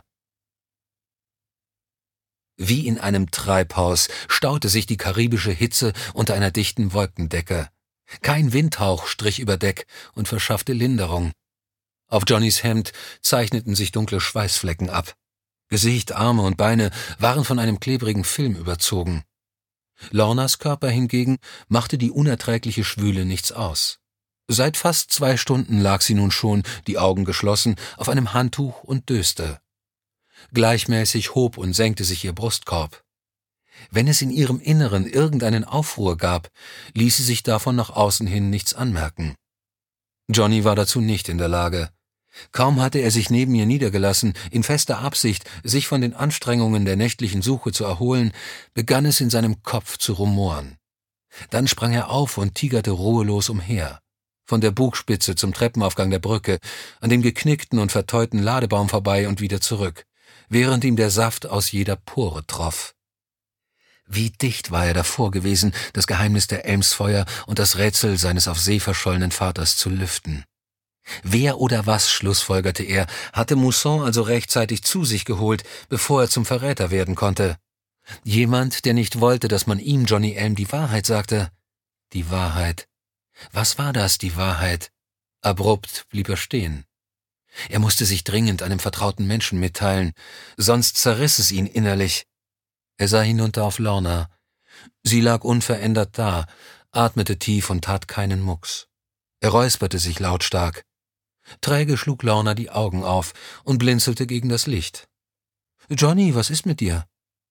Wie in einem Treibhaus staute sich die karibische Hitze unter einer dichten Wolkendecke. Kein Windhauch strich über Deck und verschaffte Linderung. Auf Johnnys Hemd zeichneten sich dunkle Schweißflecken ab. Gesicht, Arme und Beine waren von einem klebrigen Film überzogen. Lornas Körper hingegen machte die unerträgliche Schwüle nichts aus. Seit fast zwei Stunden lag sie nun schon, die Augen geschlossen, auf einem Handtuch und döste. Gleichmäßig hob und senkte sich ihr Brustkorb. Wenn es in ihrem Inneren irgendeinen Aufruhr gab, ließ sie sich davon nach außen hin nichts anmerken. Johnny war dazu nicht in der Lage. Kaum hatte er sich neben ihr niedergelassen, in fester Absicht, sich von den Anstrengungen der nächtlichen Suche zu erholen, begann es in seinem Kopf zu rumoren. Dann sprang er auf und tigerte ruhelos umher. Von der Bugspitze zum Treppenaufgang der Brücke, an dem geknickten und verteuten Ladebaum vorbei und wieder zurück, während ihm der Saft aus jeder Pore troff. Wie dicht war er davor gewesen, das Geheimnis der Elmsfeuer und das Rätsel seines auf See verschollenen Vaters zu lüften. Wer oder was, schlussfolgerte er, hatte Mousson also rechtzeitig zu sich geholt, bevor er zum Verräter werden konnte. Jemand, der nicht wollte, dass man ihm, Johnny Elm, die Wahrheit sagte. Die Wahrheit. Was war das, die Wahrheit? Abrupt blieb er stehen. Er musste sich dringend einem vertrauten Menschen mitteilen, sonst zerriss es ihn innerlich. Er sah hinunter auf Lorna. Sie lag unverändert da, atmete tief und tat keinen Mucks. Er räusperte sich lautstark. Träge schlug Lorna die Augen auf und blinzelte gegen das Licht. »Johnny, was ist mit dir?«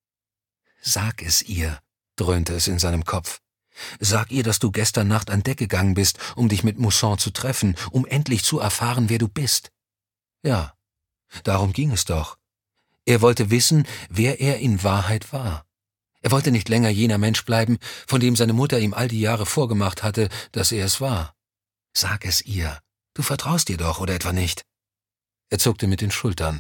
»Sag es ihr«, dröhnte es in seinem Kopf. »Sag ihr, dass du gestern Nacht an Deck gegangen bist, um dich mit Mousson zu treffen, um endlich zu erfahren, wer du bist.« Ja, darum ging es doch. Er wollte wissen, wer er in Wahrheit war. Er wollte nicht länger jener Mensch bleiben, von dem seine Mutter ihm all die Jahre vorgemacht hatte, dass er es war. »Sag es ihr. Du vertraust ihr doch, oder etwa nicht?« Er zuckte mit den Schultern.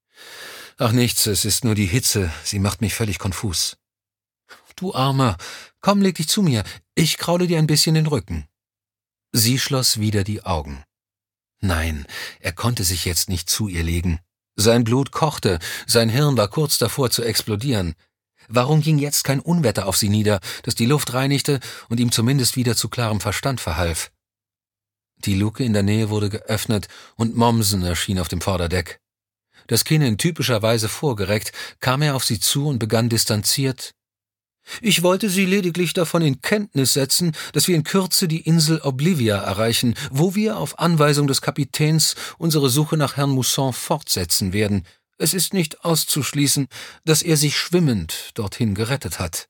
»Ach nichts, es ist nur die Hitze, sie macht mich völlig konfus.« »Du Armer, komm, leg dich zu mir, ich kraule dir ein bisschen den Rücken.« Sie schloss wieder die Augen. Nein, er konnte sich jetzt nicht zu ihr legen. Sein Blut kochte, sein Hirn war kurz davor zu explodieren. Warum ging jetzt kein Unwetter auf sie nieder, das die Luft reinigte und ihm zumindest wieder zu klarem Verstand verhalf? Die Luke in der Nähe wurde geöffnet und Mommsen erschien auf dem Vorderdeck. Das Kinn in typischer Weise vorgereckt, kam er auf sie zu und begann distanziert: »Ich wollte Sie lediglich davon in Kenntnis setzen, dass wir in Kürze die Insel Oblivia erreichen, wo wir auf Anweisung des Kapitäns unsere Suche nach Herrn Mousson fortsetzen werden. Es ist nicht auszuschließen, dass er sich schwimmend dorthin gerettet hat.«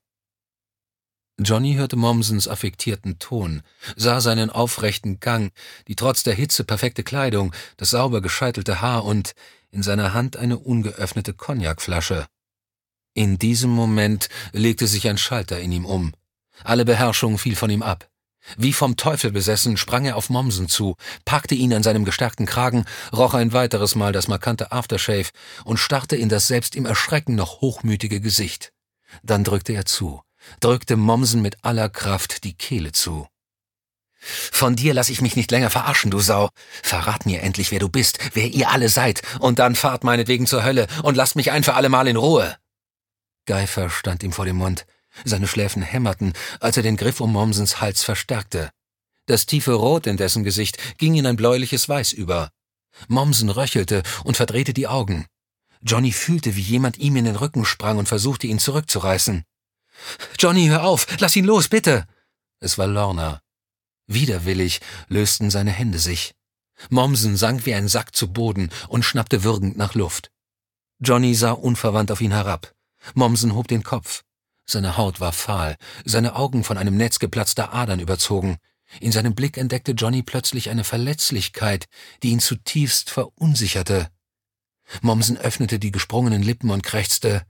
Johnny hörte Mommsens affektierten Ton, sah seinen aufrechten Gang, die trotz der Hitze perfekte Kleidung, das sauber gescheitelte Haar und in seiner Hand eine ungeöffnete Cognacflasche. In diesem Moment legte sich ein Schalter in ihm um. Alle Beherrschung fiel von ihm ab. Wie vom Teufel besessen sprang er auf Mommsen zu, packte ihn an seinem gestärkten Kragen, roch ein weiteres Mal das markante Aftershave und starrte in das selbst im Erschrecken noch hochmütige Gesicht. Dann drückte er zu, drückte Mommsen mit aller Kraft die Kehle zu. »Von dir lass ich mich nicht länger verarschen, du Sau. Verrat mir endlich, wer du bist, wer ihr alle seid, und dann fahrt meinetwegen zur Hölle und lasst mich ein für allemal in Ruhe.« Geifer stand ihm vor dem Mund. Seine Schläfen hämmerten, als er den Griff um Mommsens Hals verstärkte. Das tiefe Rot in dessen Gesicht ging in ein bläuliches Weiß über. Mommsen röchelte und verdrehte die Augen. Johnny fühlte, wie jemand ihm in den Rücken sprang und versuchte, ihn zurückzureißen. »Johnny, hör auf! Lass ihn los, bitte!« Es war Lorna. Widerwillig lösten seine Hände sich. Mommsen sank wie ein Sack zu Boden und schnappte würgend nach Luft. Johnny sah unverwandt auf ihn herab. Mommsen hob den Kopf. Seine Haut war fahl, seine Augen von einem Netz geplatzter Adern überzogen. In seinem Blick entdeckte Johnny plötzlich eine Verletzlichkeit, die ihn zutiefst verunsicherte. Mommsen öffnete die gesprungenen Lippen und krächzte: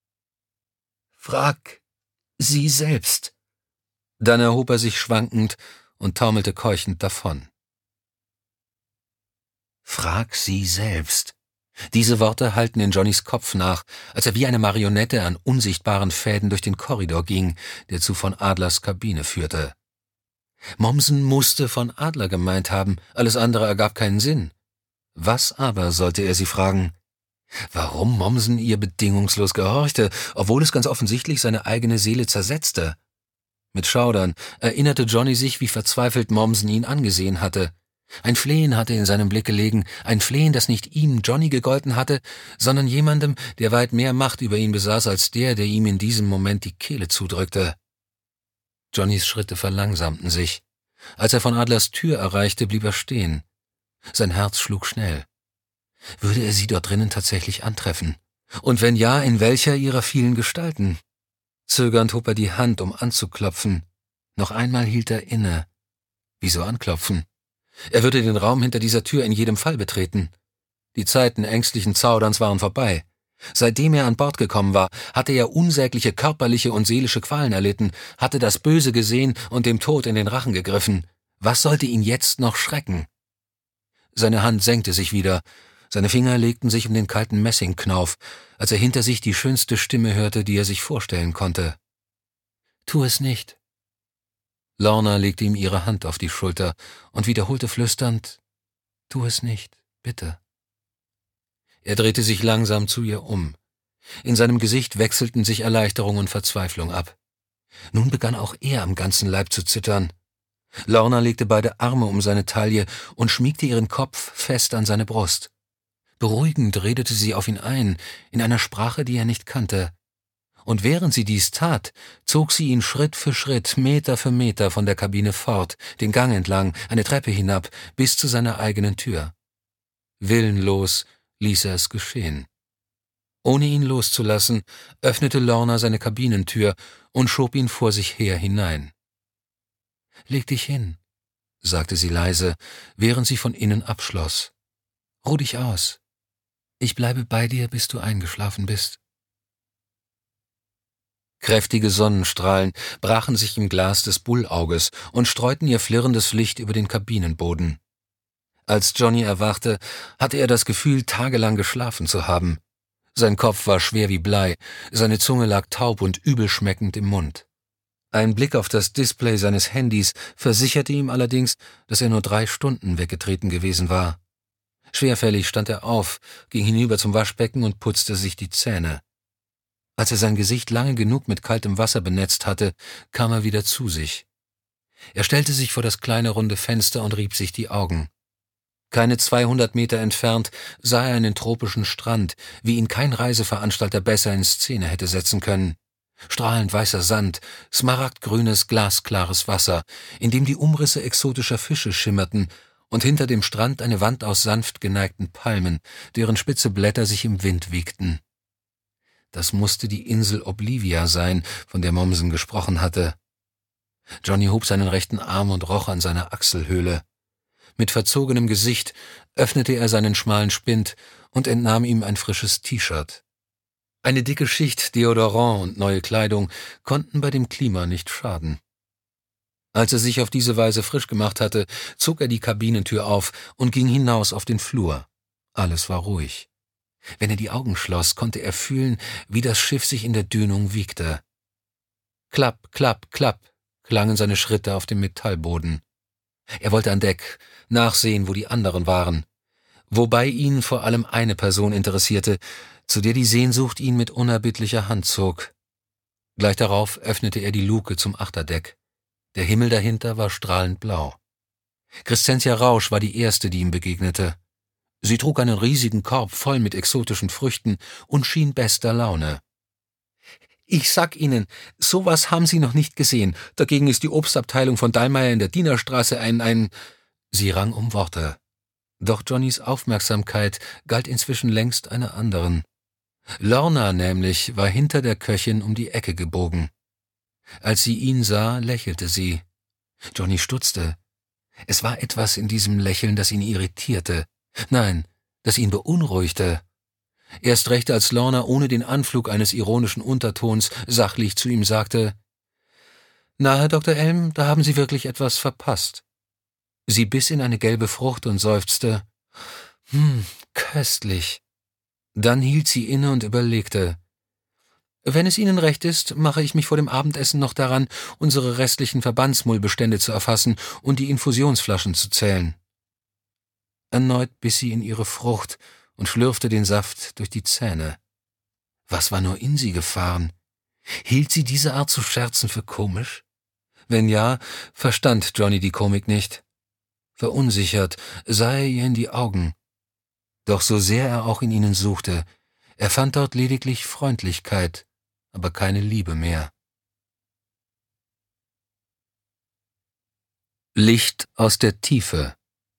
»Frag sie selbst.« Dann erhob er sich schwankend und taumelte keuchend davon. »Frag sie selbst.« Diese Worte hallten in Johnnys Kopf nach, als er wie eine Marionette an unsichtbaren Fäden durch den Korridor ging, der zu von Adlers Kabine führte. Mommsen musste von Adler gemeint haben, alles andere ergab keinen Sinn. Was aber sollte er sie fragen? Warum Mommsen ihr bedingungslos gehorchte, obwohl es ganz offensichtlich seine eigene Seele zersetzte? Mit Schaudern erinnerte Johnny sich, wie verzweifelt Mommsen ihn angesehen hatte. Ein Flehen hatte in seinem Blick gelegen, ein Flehen, das nicht ihm, Johnny, gegolten hatte, sondern jemandem, der weit mehr Macht über ihn besaß als der, der ihm in diesem Moment die Kehle zudrückte. Johnnys Schritte verlangsamten sich. Als er von Adlers Tür erreichte, blieb er stehen. Sein Herz schlug schnell. Würde er sie dort drinnen tatsächlich antreffen? Und wenn ja, in welcher ihrer vielen Gestalten? Zögernd hob er die Hand, um anzuklopfen. Noch einmal hielt er inne. Wieso anklopfen? Er würde den Raum hinter dieser Tür in jedem Fall betreten. Die Zeiten ängstlichen Zauderns waren vorbei. Seitdem er an Bord gekommen war, hatte er unsägliche körperliche und seelische Qualen erlitten, hatte das Böse gesehen und dem Tod in den Rachen gegriffen. Was sollte ihn jetzt noch schrecken? Seine Hand senkte sich wieder. Seine Finger legten sich um den kalten Messingknauf, als er hinter sich die schönste Stimme hörte, die er sich vorstellen konnte. »Tu es nicht.« Lorna legte ihm ihre Hand auf die Schulter und wiederholte flüsternd: »Tu es nicht, bitte.« Er drehte sich langsam zu ihr um. In seinem Gesicht wechselten sich Erleichterung und Verzweiflung ab. Nun begann auch er am ganzen Leib zu zittern. Lorna legte beide Arme um seine Taille und schmiegte ihren Kopf fest an seine Brust. Beruhigend redete sie auf ihn ein, in einer Sprache, die er nicht kannte. Und während sie dies tat, zog sie ihn Schritt für Schritt, Meter für Meter von der Kabine fort, den Gang entlang, eine Treppe hinab, bis zu seiner eigenen Tür. Willenlos ließ er es geschehen. Ohne ihn loszulassen, öffnete Lorna seine Kabinentür und schob ihn vor sich her hinein. »Leg dich hin«, sagte sie leise, während sie von innen abschloss. »Ruh dich aus. Ich bleibe bei dir, bis du eingeschlafen bist.« Kräftige Sonnenstrahlen brachen sich im Glas des Bullauges und streuten ihr flirrendes Licht über den Kabinenboden. Als Johnny erwachte, hatte er das Gefühl, tagelang geschlafen zu haben. Sein Kopf war schwer wie Blei, seine Zunge lag taub und übelschmeckend im Mund. Ein Blick auf das Display seines Handys versicherte ihm allerdings, dass er nur drei Stunden weggetreten gewesen war. Schwerfällig stand er auf, ging hinüber zum Waschbecken und putzte sich die Zähne. Als er sein Gesicht lange genug mit kaltem Wasser benetzt hatte, kam er wieder zu sich. Er stellte sich vor das kleine runde Fenster und rieb sich die Augen. Keine zweihundert Meter entfernt sah er einen tropischen Strand, wie ihn kein Reiseveranstalter besser in Szene hätte setzen können. Strahlend weißer Sand, smaragdgrünes, glasklares Wasser, in dem die Umrisse exotischer Fische schimmerten, und hinter dem Strand eine Wand aus sanft geneigten Palmen, deren spitze Blätter sich im Wind wiegten. Das musste die Insel Oblivia sein, von der Mommsen gesprochen hatte. Johnny hob seinen rechten Arm und roch an seiner Achselhöhle. Mit verzogenem Gesicht öffnete er seinen schmalen Spind und entnahm ihm ein frisches T-Shirt. Eine dicke Schicht Deodorant und neue Kleidung konnten bei dem Klima nicht schaden. Als er sich auf diese Weise frisch gemacht hatte, zog er die Kabinentür auf und ging hinaus auf den Flur. Alles war ruhig. Wenn er die Augen schloss, konnte er fühlen, wie das Schiff sich in der Dünung wiegte. Klapp, klapp, klapp klangen seine Schritte auf dem Metallboden. Er wollte an Deck, nachsehen, wo die anderen waren. Wobei ihn vor allem eine Person interessierte, zu der die Sehnsucht ihn mit unerbittlicher Hand zog. Gleich darauf öffnete er die Luke zum Achterdeck. Der Himmel dahinter war strahlend blau. Crescentia Rausch war die erste, die ihm begegnete. Sie trug einen riesigen Korb voll mit exotischen Früchten und schien bester Laune. »Ich sag Ihnen, sowas haben Sie noch nicht gesehen. Dagegen ist die Obstabteilung von Dallmayr in der Dienerstraße ein, ein...« Sie rang um Worte. Doch Johnnys Aufmerksamkeit galt inzwischen längst einer anderen. Lorna nämlich war hinter der Köchin um die Ecke gebogen. Als sie ihn sah, lächelte sie. Johnny stutzte. Es war etwas in diesem Lächeln, das ihn irritierte. Nein, das ihn beunruhigte. Erst recht, als Lorna ohne den Anflug eines ironischen Untertons sachlich zu ihm sagte: »Na, Herr Doktor Elm, da haben Sie wirklich etwas verpasst.« Sie biss in eine gelbe Frucht und seufzte: »Hm, köstlich.« Dann hielt sie inne und überlegte: »Wenn es Ihnen recht ist, mache ich mich vor dem Abendessen noch daran, unsere restlichen Verbandsmullbestände zu erfassen und die Infusionsflaschen zu zählen.« Erneut biss sie in ihre Frucht und schlürfte den Saft durch die Zähne. Was war nur in sie gefahren? Hielt sie diese Art zu scherzen für komisch? Wenn ja, verstand Johnny die Komik nicht. Verunsichert sah er ihr in die Augen. Doch so sehr er auch in ihnen suchte, er fand dort lediglich Freundlichkeit, aber keine Liebe mehr. Licht aus der Tiefe.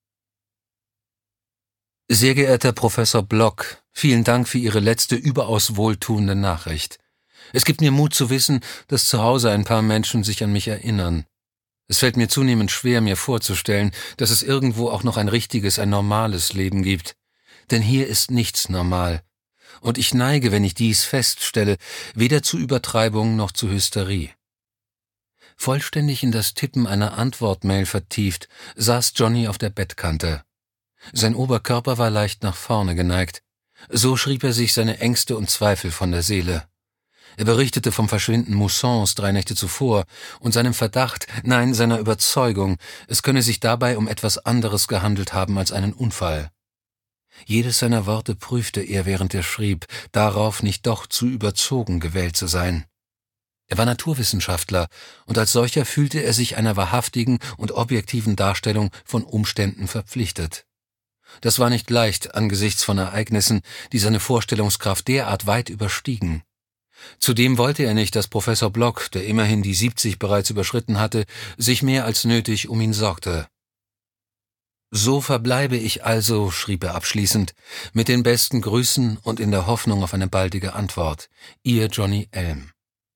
Sehr geehrter Professor Block, vielen Dank für Ihre letzte überaus wohltuende Nachricht. Es gibt mir Mut zu wissen, dass zu Hause ein paar Menschen sich an mich erinnern. Es fällt mir zunehmend schwer, mir vorzustellen, dass es irgendwo auch noch ein richtiges, ein normales Leben gibt. Denn hier ist nichts normal. Und ich neige, wenn ich dies feststelle, weder zu Übertreibung noch zu Hysterie. Vollständig in das Tippen einer Antwortmail vertieft, saß Johnny auf der Bettkante. Sein Oberkörper war leicht nach vorne geneigt. So schrieb er sich seine Ängste und Zweifel von der Seele. Er berichtete vom Verschwinden Moussons drei Nächte zuvor und seinem Verdacht, nein, seiner Überzeugung, es könne sich dabei um etwas anderes gehandelt haben als einen Unfall. Jedes seiner Worte prüfte er, während er schrieb, darauf nicht doch zu überzogen gewählt zu sein. Er war Naturwissenschaftler, und als solcher fühlte er sich einer wahrhaftigen und objektiven Darstellung von Umständen verpflichtet. Das war nicht leicht angesichts von Ereignissen, die seine Vorstellungskraft derart weit überstiegen. Zudem wollte er nicht, dass Professor Block, der immerhin die siebzig bereits überschritten hatte, sich mehr als nötig um ihn sorgte. »So verbleibe ich also«, schrieb er abschließend, »mit den besten Grüßen und in der Hoffnung auf eine baldige Antwort. Ihr Johnny Elm.«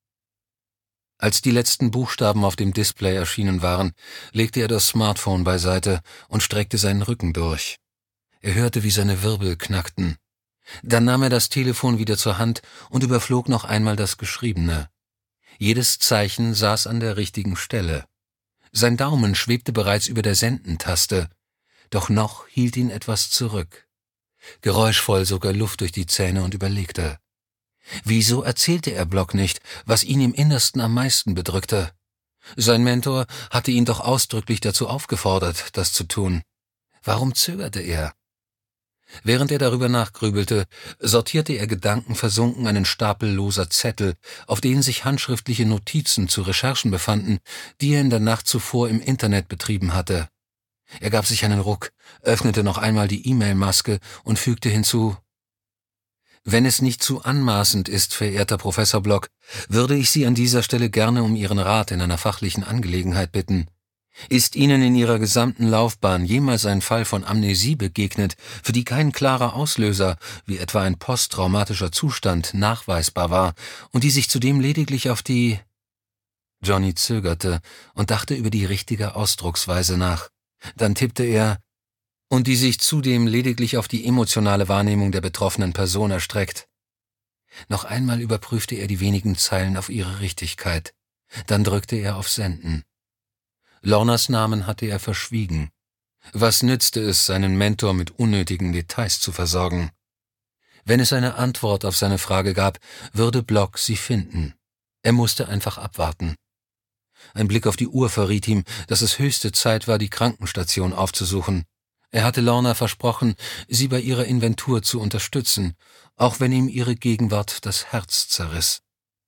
Als die letzten Buchstaben auf dem Display erschienen waren, legte er das Smartphone beiseite und streckte seinen Rücken durch. Er hörte, wie seine Wirbel knackten. Dann nahm er das Telefon wieder zur Hand und überflog noch einmal das Geschriebene. Jedes Zeichen saß an der richtigen Stelle. Sein Daumen schwebte bereits über der Sendentaste, doch noch hielt ihn etwas zurück. Geräuschvoll sog er Luft durch die Zähne und überlegte. Wieso erzählte er Block nicht, was ihn im Innersten am meisten bedrückte? Sein Mentor hatte ihn doch ausdrücklich dazu aufgefordert, das zu tun. Warum zögerte er? Während er darüber nachgrübelte, sortierte er gedankenversunken einen Stapel loser Zettel, auf denen sich handschriftliche Notizen zu Recherchen befanden, die er in der Nacht zuvor im Internet betrieben hatte. Er gab sich einen Ruck, öffnete noch einmal die E-Mail-Maske und fügte hinzu: »Wenn es nicht zu anmaßend ist, verehrter Professor Block, würde ich Sie an dieser Stelle gerne um Ihren Rat in einer fachlichen Angelegenheit bitten. Ist Ihnen in Ihrer gesamten Laufbahn jemals ein Fall von Amnesie begegnet, für die kein klarer Auslöser, wie etwa ein posttraumatischer Zustand, nachweisbar war und die sich zudem lediglich auf die…« Johnny zögerte und dachte über die richtige Ausdrucksweise nach. Dann tippte er: »und die sich zudem lediglich auf die emotionale Wahrnehmung der betroffenen Person erstreckt.« Noch einmal überprüfte er die wenigen Zeilen auf ihre Richtigkeit. Dann drückte er auf Senden. Lornas Namen hatte er verschwiegen. Was nützte es, seinen Mentor mit unnötigen Details zu versorgen? Wenn es eine Antwort auf seine Frage gab, würde Block sie finden. Er musste einfach abwarten. Ein Blick auf die Uhr verriet ihm, dass es höchste Zeit war, die Krankenstation aufzusuchen. Er hatte Lorna versprochen, sie bei ihrer Inventur zu unterstützen, auch wenn ihm ihre Gegenwart das Herz zerriss.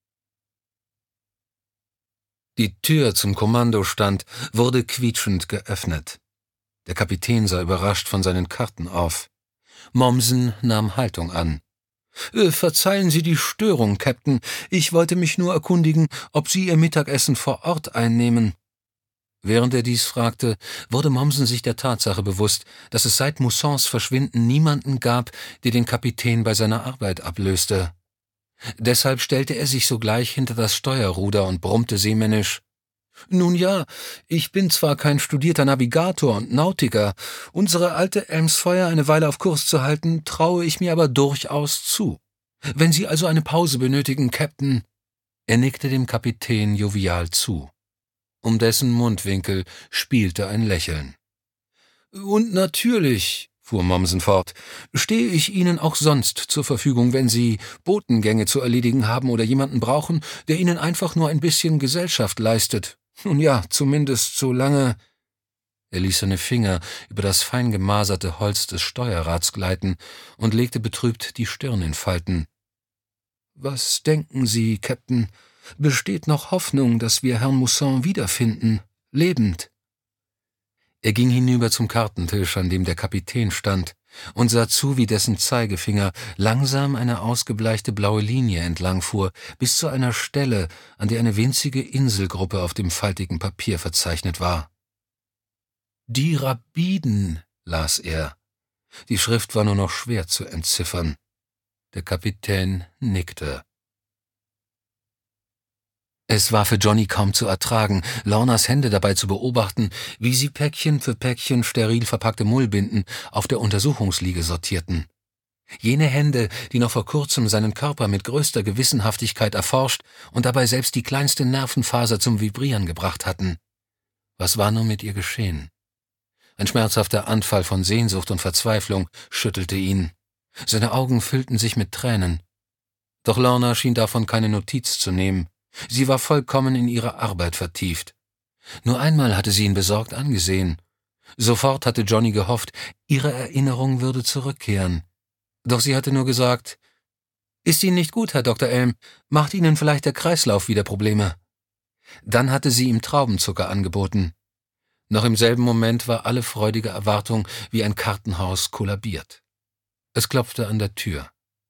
Die Tür zum Kommandostand wurde quietschend geöffnet. Der Kapitän sah überrascht von seinen Karten auf. Mommsen nahm Haltung an. Äh, »Verzeihen Sie die Störung, Captain. Ich wollte mich nur erkundigen, ob Sie Ihr Mittagessen vor Ort einnehmen.« Während er dies fragte, wurde Mommsen sich der Tatsache bewusst, dass es seit Moussons Verschwinden niemanden gab, der den Kapitän bei seiner Arbeit ablöste. Deshalb stellte er sich sogleich hinter das Steuerruder und brummte seemännisch: »Nun ja, ich bin zwar kein studierter Navigator und Nautiker, unsere alte Elmsfeuer eine Weile auf Kurs zu halten, traue ich mir aber durchaus zu. Wenn Sie also eine Pause benötigen, Captain.« Er nickte dem Kapitän jovial zu. Um dessen Mundwinkel spielte ein Lächeln. »Und natürlich«, fuhr Mommsen fort, »stehe ich Ihnen auch sonst zur Verfügung, wenn Sie Botengänge zu erledigen haben oder jemanden brauchen, der Ihnen einfach nur ein bisschen Gesellschaft leistet. Nun ja, zumindest so lange...« Er ließ seine Finger über das fein gemaserte Holz des Steuerrads gleiten und legte betrübt die Stirn in Falten. »Was denken Sie, Captain? Besteht noch Hoffnung, dass wir Herrn Mousson wiederfinden, lebend?« Er ging hinüber zum Kartentisch, an dem der Kapitän stand, und sah zu, wie dessen Zeigefinger langsam eine ausgebleichte blaue Linie entlangfuhr, bis zu einer Stelle, an der eine winzige Inselgruppe auf dem faltigen Papier verzeichnet war. »Die Rapiden«, las er. Die Schrift war nur noch schwer zu entziffern. Der Kapitän nickte. Es war für Johnny kaum zu ertragen, Lornas Hände dabei zu beobachten, wie sie Päckchen für Päckchen steril verpackte Mullbinden auf der Untersuchungsliege sortierten. Jene Hände, die noch vor kurzem seinen Körper mit größter Gewissenhaftigkeit erforscht und dabei selbst die kleinste Nervenfaser zum Vibrieren gebracht hatten. Was war nur mit ihr geschehen? Ein schmerzhafter Anfall von Sehnsucht und Verzweiflung schüttelte ihn. Seine Augen füllten sich mit Tränen. Doch Lorna schien davon keine Notiz zu nehmen. Sie war vollkommen in ihre Arbeit vertieft. Nur einmal hatte sie ihn besorgt angesehen. Sofort hatte Johnny gehofft, ihre Erinnerung würde zurückkehren. Doch sie hatte nur gesagt: »Ist Ihnen nicht gut, Herr Doktor Elm? Macht Ihnen vielleicht der Kreislauf wieder Probleme?« Dann hatte sie ihm Traubenzucker angeboten. Noch im selben Moment war alle freudige Erwartung wie ein Kartenhaus kollabiert. Es klopfte an der Tür.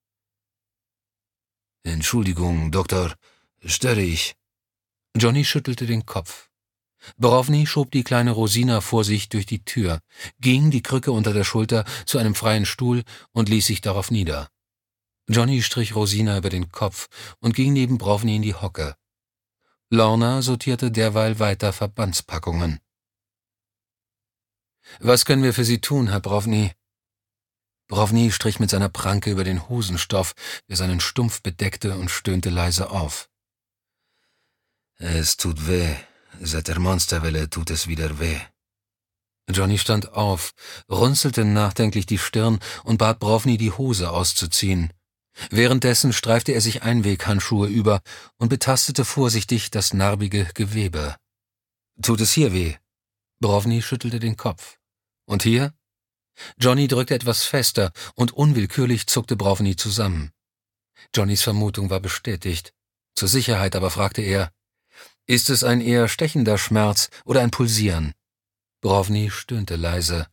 »Entschuldigung, Doktor, störe ich?« Johnny schüttelte den Kopf. Borowny schob die kleine Rosina vor sich durch die Tür, ging, die Krücke unter der Schulter, zu einem freien Stuhl und ließ sich darauf nieder. Johnny strich Rosina über den Kopf und ging neben Borowny in die Hocke. Lorna sortierte derweil weiter Verbandspackungen. »Was können wir für Sie tun, Herr Borowny?« Borowny strich mit seiner Pranke über den Hosenstoff, der seinen Stumpf bedeckte, und stöhnte leise auf. »Es tut weh. Seit der Monsterwelle tut es wieder weh.« Johnny stand auf, runzelte nachdenklich die Stirn und bat Borowny, die Hose auszuziehen. Währenddessen streifte er sich Einweghandschuhe über und betastete vorsichtig das narbige Gewebe. »Tut es hier weh?« Borowny schüttelte den Kopf. »Und hier?« Johnny drückte etwas fester, und unwillkürlich zuckte Borowny zusammen. Johnnys Vermutung war bestätigt. Zur Sicherheit aber fragte er: »Ist es ein eher stechender Schmerz oder ein Pulsieren?« Borowny stöhnte leise.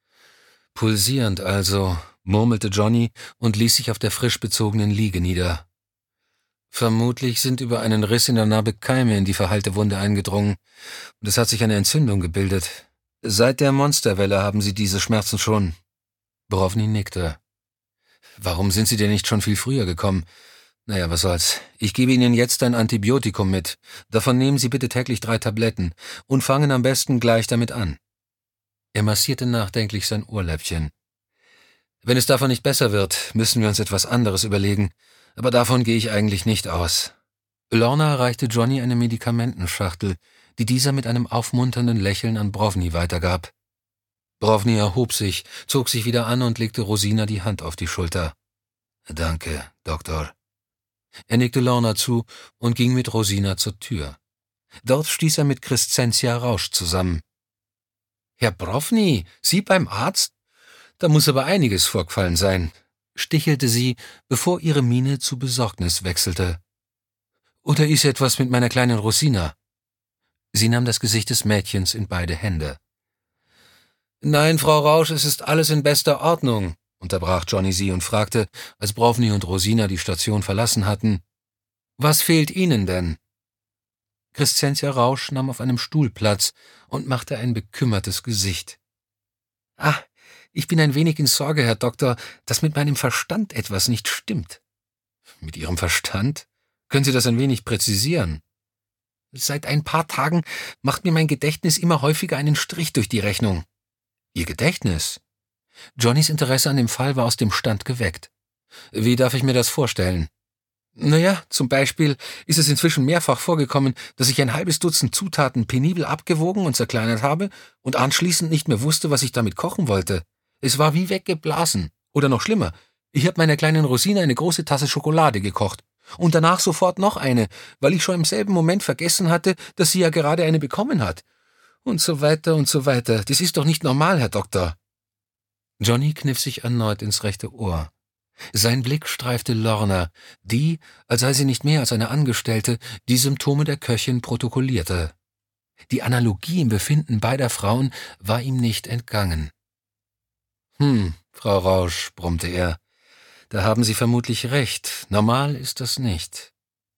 »Pulsierend also«, murmelte Johnny und ließ sich auf der frisch bezogenen Liege nieder. »Vermutlich sind über einen Riss in der Narbe Keime in die verheilte Wunde eingedrungen, und es hat sich eine Entzündung gebildet. Seit der Monsterwelle haben Sie diese Schmerzen schon.« Borowny nickte. »Warum sind Sie denn nicht schon viel früher gekommen? Naja, was soll's. Ich gebe Ihnen jetzt ein Antibiotikum mit. Davon nehmen Sie bitte täglich drei Tabletten und fangen am besten gleich damit an.« Er massierte nachdenklich sein Ohrläppchen. »Wenn es davon nicht besser wird, müssen wir uns etwas anderes überlegen, aber davon gehe ich eigentlich nicht aus.« Lorna reichte Johnny eine Medikamentenschachtel, die dieser mit einem aufmunternden Lächeln an Borowny weitergab. Borowny erhob sich, zog sich wieder an und legte Rosina die Hand auf die Schulter. »Danke, Doktor.« Er nickte Lorna zu und ging mit Rosina zur Tür. Dort stieß er mit Crescentia Rausch zusammen. »Herr Borowny, Sie beim Arzt? Da muss aber einiges vorgefallen sein«, stichelte sie, bevor ihre Miene zu Besorgnis wechselte. »Oder ist etwas mit meiner kleinen Rosina?« Sie nahm das Gesicht des Mädchens in beide Hände. »Nein, Frau Rausch, es ist alles in bester Ordnung«, unterbrach Johnny sie und fragte, als Borowny und Rosina die Station verlassen hatten: »Was fehlt Ihnen denn?« Crescentia Rausch nahm auf einem Stuhl Platz und machte ein bekümmertes Gesicht. »Ah, ich bin ein wenig in Sorge, Herr Doktor, dass mit meinem Verstand etwas nicht stimmt.« »Mit Ihrem Verstand? Können Sie das ein wenig präzisieren?« »Seit ein paar Tagen macht mir mein Gedächtnis immer häufiger einen Strich durch die Rechnung.« »Ihr Gedächtnis?« Johnnys Interesse an dem Fall war aus dem Stand geweckt. »Wie darf ich mir das vorstellen?« »Naja, zum Beispiel ist es inzwischen mehrfach vorgekommen, dass ich ein halbes Dutzend Zutaten penibel abgewogen und zerkleinert habe und anschließend nicht mehr wusste, was ich damit kochen wollte. Es war wie weggeblasen. Oder noch schlimmer, ich habe meiner kleinen Rosine eine große Tasse Schokolade gekocht und danach sofort noch eine, weil ich schon im selben Moment vergessen hatte, dass sie ja gerade eine bekommen hat. Und so weiter und so weiter. Das ist doch nicht normal, Herr Doktor.« Johnny kniff sich erneut ins rechte Ohr. Sein Blick streifte Lorna, die, als sei sie nicht mehr als eine Angestellte, die Symptome der Köchin protokollierte. Die Analogie im Befinden beider Frauen war ihm nicht entgangen. »Hm, Frau Rausch«, brummte er, »da haben Sie vermutlich recht. Normal ist das nicht.«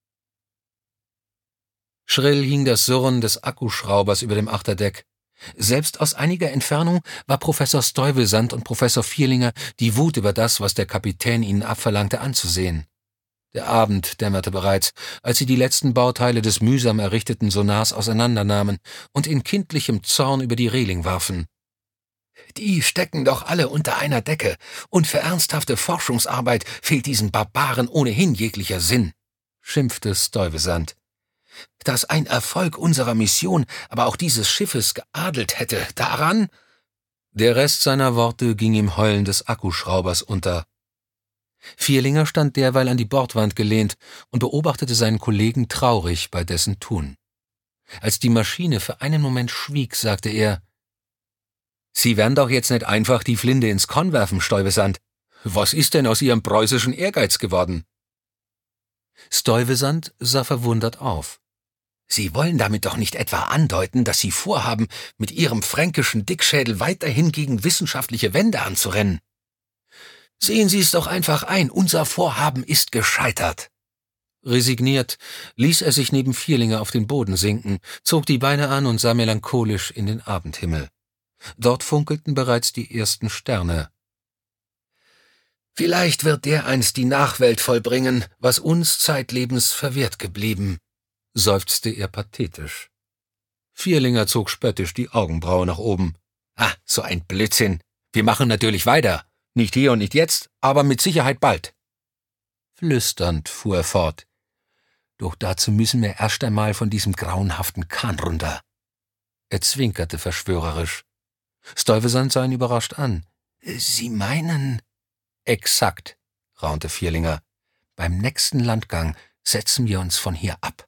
Schrill hing das Surren des Akkuschraubers über dem Achterdeck. Selbst aus einiger Entfernung war Professor Stuyvesant und Professor Vierlinger die Wut über das, was der Kapitän ihnen abverlangte, anzusehen. Der Abend dämmerte bereits, als sie die letzten Bauteile des mühsam errichteten Sonars auseinandernahmen und in kindlichem Zorn über die Reling warfen. »Die stecken doch alle unter einer Decke, und für ernsthafte Forschungsarbeit fehlt diesen Barbaren ohnehin jeglicher Sinn«, schimpfte Stuyvesant. »Dass ein Erfolg unserer Mission, aber auch dieses Schiffes geadelt hätte, daran...« Der Rest seiner Worte ging im Heulen des Akkuschraubers unter. Vierlinger stand derweil an die Bordwand gelehnt und beobachtete seinen Kollegen traurig bei dessen Tun. Als die Maschine für einen Moment schwieg, sagte er, »Sie werden doch jetzt nicht einfach die Flinte ins Korn werfen, Stuyvesant. Was ist denn aus Ihrem preußischen Ehrgeiz geworden?« Stuyvesant sah verwundert auf. »Sie wollen damit doch nicht etwa andeuten, dass Sie vorhaben, mit Ihrem fränkischen Dickschädel weiterhin gegen wissenschaftliche Wände anzurennen? Sehen Sie es doch einfach ein, unser Vorhaben ist gescheitert.« Resigniert ließ er sich neben Vierlinger auf den Boden sinken, zog die Beine an und sah melancholisch in den Abendhimmel. Dort funkelten bereits die ersten Sterne. »Vielleicht wird dereinst die Nachwelt vollbringen, was uns zeitlebens verwehrt geblieben«, seufzte er pathetisch. Vierlinger zog spöttisch die Augenbraue nach oben. »Ah, so ein Blödsinn. Wir machen natürlich weiter. Nicht hier und nicht jetzt, aber mit Sicherheit bald.« Flüsternd fuhr er fort. »Doch dazu müssen wir erst einmal von diesem grauenhaften Kahn runter.« Er zwinkerte verschwörerisch. Stuyvesant sah ihn überrascht an. »Sie meinen...« »Exakt«, raunte Vierlinger. »Beim nächsten Landgang setzen wir uns von hier ab.«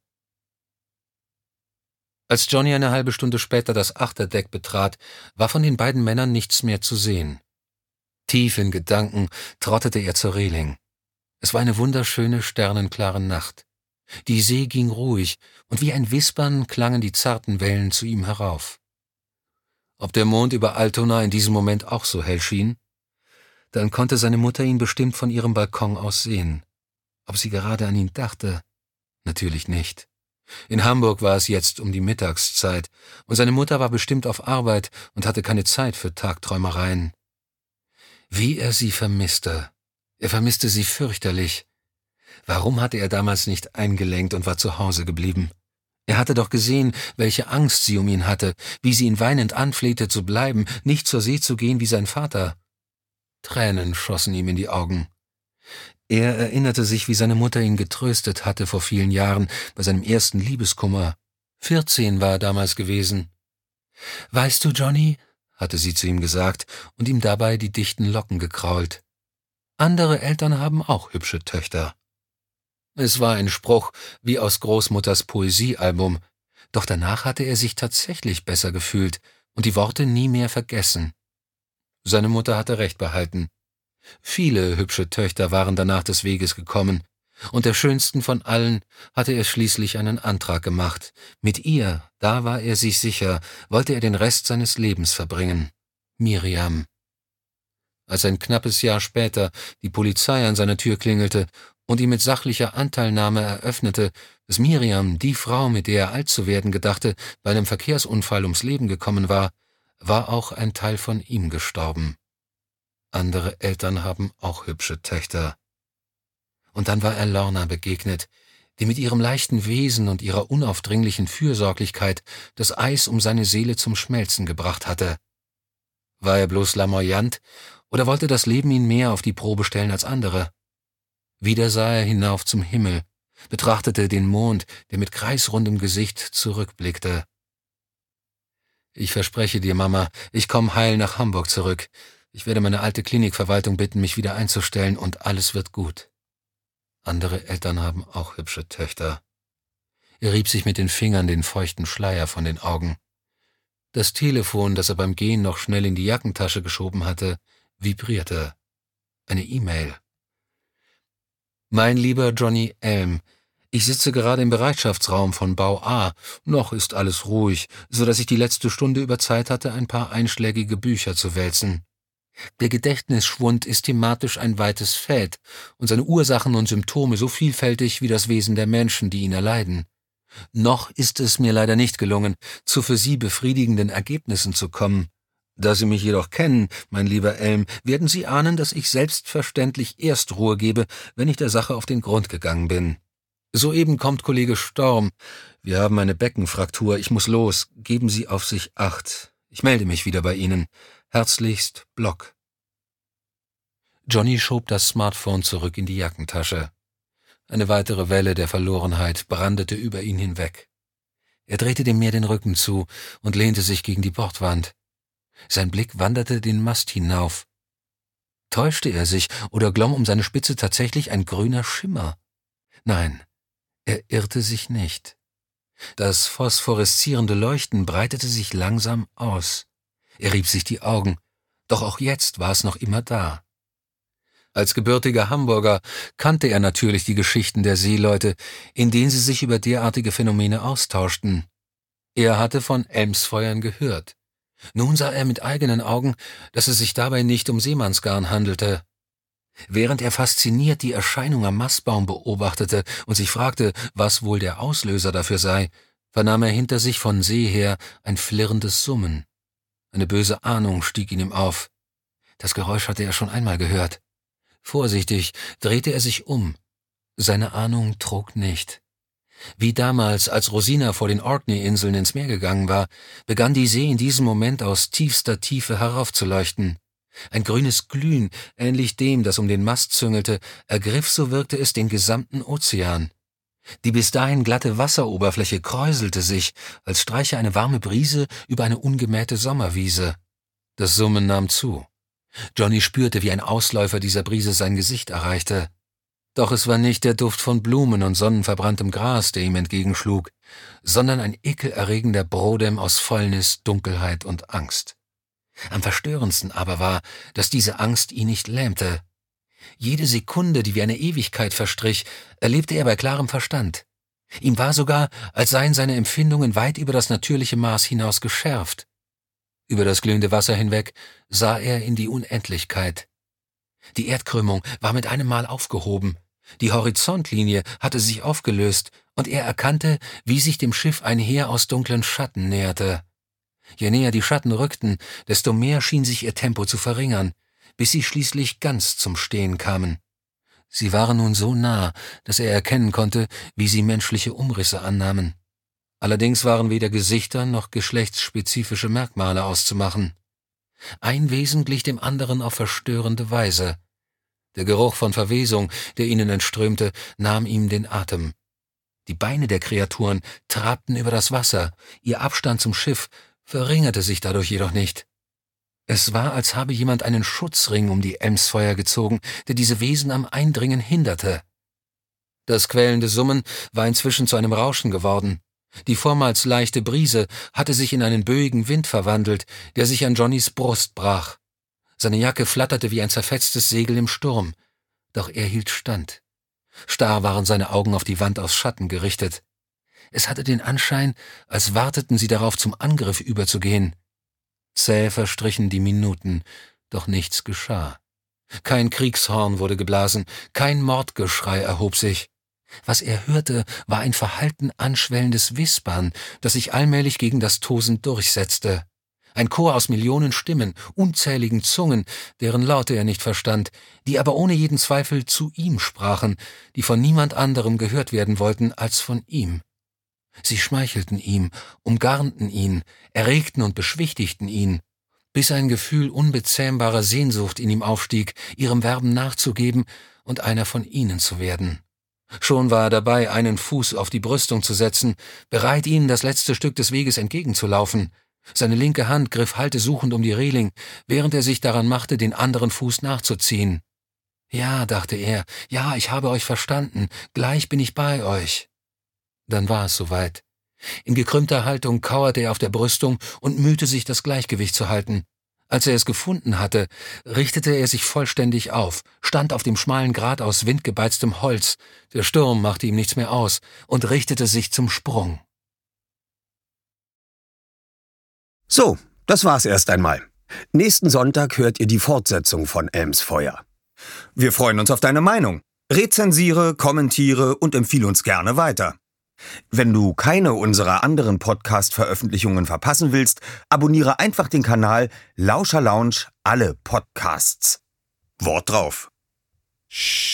Als Johnny eine halbe Stunde später das Achterdeck betrat, war von den beiden Männern nichts mehr zu sehen. Tief in Gedanken trottete er zur Reling. Es war eine wunderschöne, sternenklare Nacht. Die See ging ruhig, und wie ein Wispern klangen die zarten Wellen zu ihm herauf. Ob der Mond über Altona in diesem Moment auch so hell schien? Dann konnte seine Mutter ihn bestimmt von ihrem Balkon aus sehen. Ob sie gerade an ihn dachte? Natürlich nicht. In Hamburg war es jetzt um die Mittagszeit, und seine Mutter war bestimmt auf Arbeit und hatte keine Zeit für Tagträumereien. Wie er sie vermisste. Er vermisste sie fürchterlich. Warum hatte er damals nicht eingelenkt und war zu Hause geblieben? Er hatte doch gesehen, welche Angst sie um ihn hatte, wie sie ihn weinend anflehte zu bleiben, nicht zur See zu gehen wie sein Vater. Tränen schossen ihm in die Augen. Er erinnerte sich, wie seine Mutter ihn getröstet hatte vor vielen Jahren bei seinem ersten Liebeskummer. Vierzehn war er damals gewesen. »Weißt du, Johnny«, hatte sie zu ihm gesagt und ihm dabei die dichten Locken gekrault, »andere Eltern haben auch hübsche Töchter.« Es war ein Spruch wie aus Großmutters Poesiealbum, doch danach hatte er sich tatsächlich besser gefühlt und die Worte nie mehr vergessen. Seine Mutter hatte recht behalten. Viele hübsche Töchter waren danach des Weges gekommen, und der schönsten von allen hatte er schließlich einen Antrag gemacht. Mit ihr, da war er sich sicher, wollte er den Rest seines Lebens verbringen. Miriam. Als ein knappes Jahr später die Polizei an seiner Tür klingelte und ihm mit sachlicher Anteilnahme eröffnete, dass Miriam, die Frau, mit der er alt zu werden gedachte, bei einem Verkehrsunfall ums Leben gekommen war, war auch ein Teil von ihm gestorben. Andere Eltern haben auch hübsche Töchter. Und dann war er Lorna begegnet, die mit ihrem leichten Wesen und ihrer unaufdringlichen Fürsorglichkeit das Eis um seine Seele zum Schmelzen gebracht hatte. War er bloß lamoyant oder wollte das Leben ihn mehr auf die Probe stellen als andere? Wieder sah er hinauf zum Himmel, betrachtete den Mond, der mit kreisrundem Gesicht zurückblickte. »Ich verspreche dir, Mama, ich komme heil nach Hamburg zurück. Ich werde meine alte Klinikverwaltung bitten, mich wieder einzustellen, und alles wird gut.« Andere Eltern haben auch hübsche Töchter. Er rieb sich mit den Fingern den feuchten Schleier von den Augen. Das Telefon, das er beim Gehen noch schnell in die Jackentasche geschoben hatte, vibrierte. Eine E-Mail. »Mein lieber Johnny Elm, ich sitze gerade im Bereitschaftsraum von Bau A. Noch ist alles ruhig, so dass ich die letzte Stunde über Zeit hatte, ein paar einschlägige Bücher zu wälzen. Der Gedächtnisschwund ist thematisch ein weites Feld und seine Ursachen und Symptome so vielfältig wie das Wesen der Menschen, die ihn erleiden. Noch ist es mir leider nicht gelungen, zu für Sie befriedigenden Ergebnissen zu kommen. Da Sie mich jedoch kennen, mein lieber Elm, werden Sie ahnen, dass ich selbstverständlich erst Ruhe gebe, wenn ich der Sache auf den Grund gegangen bin. Soeben kommt Kollege Storm. Wir haben eine Beckenfraktur. Ich muss los. Geben Sie auf sich Acht. Ich melde mich wieder bei Ihnen. Herzlichst, Block.« Johnny schob das Smartphone zurück in die Jackentasche. Eine weitere Welle der Verlorenheit brandete über ihn hinweg. Er drehte dem Meer den Rücken zu und lehnte sich gegen die Bordwand. Sein Blick wanderte den Mast hinauf. Täuschte er sich oder glomm um seine Spitze tatsächlich ein grüner Schimmer? Nein, er irrte sich nicht. Das phosphoreszierende Leuchten breitete sich langsam aus. Er rieb sich die Augen, doch auch jetzt war es noch immer da. Als gebürtiger Hamburger kannte er natürlich die Geschichten der Seeleute, in denen sie sich über derartige Phänomene austauschten. Er hatte von Elmsfeuern gehört. Nun sah er mit eigenen Augen, dass es sich dabei nicht um Seemannsgarn handelte. Während er fasziniert die Erscheinung am Mastbaum beobachtete und sich fragte, was wohl der Auslöser dafür sei, vernahm er hinter sich von See her ein flirrendes Summen. Eine böse Ahnung stieg in ihm auf. Das Geräusch hatte er schon einmal gehört. Vorsichtig drehte er sich um. Seine Ahnung trug nicht. Wie damals, als Rosina vor den Orkney-Inseln ins Meer gegangen war, begann die See in diesem Moment aus tiefster Tiefe heraufzuleuchten. Ein grünes Glühen, ähnlich dem, das um den Mast züngelte, ergriff, so wirkte es, den gesamten Ozean. Die bis dahin glatte Wasseroberfläche kräuselte sich, als streiche eine warme Brise über eine ungemähte Sommerwiese. Das Summen nahm zu. Johnny spürte, wie ein Ausläufer dieser Brise sein Gesicht erreichte. Doch es war nicht der Duft von Blumen und sonnenverbranntem Gras, der ihm entgegenschlug, sondern ein ekelerregender Brodem aus Fäulnis, Dunkelheit und Angst. Am verstörendsten aber war, dass diese Angst ihn nicht lähmte. Jede Sekunde, die wie eine Ewigkeit verstrich, erlebte er bei klarem Verstand. Ihm war sogar, als seien seine Empfindungen weit über das natürliche Maß hinaus geschärft. Über das glühende Wasser hinweg sah er in die Unendlichkeit. Die Erdkrümmung war mit einem Mal aufgehoben. Die Horizontlinie hatte sich aufgelöst, und er erkannte, wie sich dem Schiff ein Heer aus dunklen Schatten näherte. Je näher die Schatten rückten, desto mehr schien sich ihr Tempo zu verringern, bis sie schließlich ganz zum Stehen kamen. Sie waren nun so nah, dass er erkennen konnte, wie sie menschliche Umrisse annahmen. Allerdings waren weder Gesichter noch geschlechtsspezifische Merkmale auszumachen. Ein Wesen glich dem anderen auf verstörende Weise. Der Geruch von Verwesung, der ihnen entströmte, nahm ihm den Atem. Die Beine der Kreaturen trabten über das Wasser, ihr Abstand zum Schiff verringerte sich dadurch jedoch nicht. Es war, als habe jemand einen Schutzring um die Elmsfeuer gezogen, der diese Wesen am Eindringen hinderte. Das quälende Summen war inzwischen zu einem Rauschen geworden. Die vormals leichte Brise hatte sich in einen böigen Wind verwandelt, der sich an Johnnys Brust brach. Seine Jacke flatterte wie ein zerfetztes Segel im Sturm, doch er hielt stand. Starr waren seine Augen auf die Wand aus Schatten gerichtet. Es hatte den Anschein, als warteten sie darauf, zum Angriff überzugehen. Zäh verstrichen die Minuten, doch nichts geschah. Kein Kriegshorn wurde geblasen, kein Mordgeschrei erhob sich. Was er hörte, war ein verhalten anschwellendes Wispern, das sich allmählich gegen das Tosen durchsetzte. Ein Chor aus Millionen Stimmen, unzähligen Zungen, deren Laute er nicht verstand, die aber ohne jeden Zweifel zu ihm sprachen, die von niemand anderem gehört werden wollten als von ihm. Sie schmeichelten ihm, umgarnten ihn, erregten und beschwichtigten ihn, bis ein Gefühl unbezähmbarer Sehnsucht in ihm aufstieg, ihrem Werben nachzugeben und einer von ihnen zu werden. Schon war er dabei, einen Fuß auf die Brüstung zu setzen, bereit, ihnen das letzte Stück des Weges entgegenzulaufen. Seine linke Hand griff haltesuchend um die Reling, während er sich daran machte, den anderen Fuß nachzuziehen. »Ja«, dachte er, »ja, ich habe euch verstanden, gleich bin ich bei euch.« Dann war es soweit. In gekrümmter Haltung kauerte er auf der Brüstung und mühte sich, das Gleichgewicht zu halten. Als er es gefunden hatte, richtete er sich vollständig auf, stand auf dem schmalen Grat aus windgebeiztem Holz, der Sturm machte ihm nichts mehr aus, und richtete sich zum Sprung. So, das war's erst einmal. Nächsten Sonntag hört ihr die Fortsetzung von Elmsfeuer. Wir freuen uns auf deine Meinung. Rezensiere, kommentiere und empfehle uns gerne weiter. Wenn du keine unserer anderen Podcast-Veröffentlichungen verpassen willst, abonniere einfach den Kanal Lauscher Lounge alle Podcasts. Wort drauf. Sch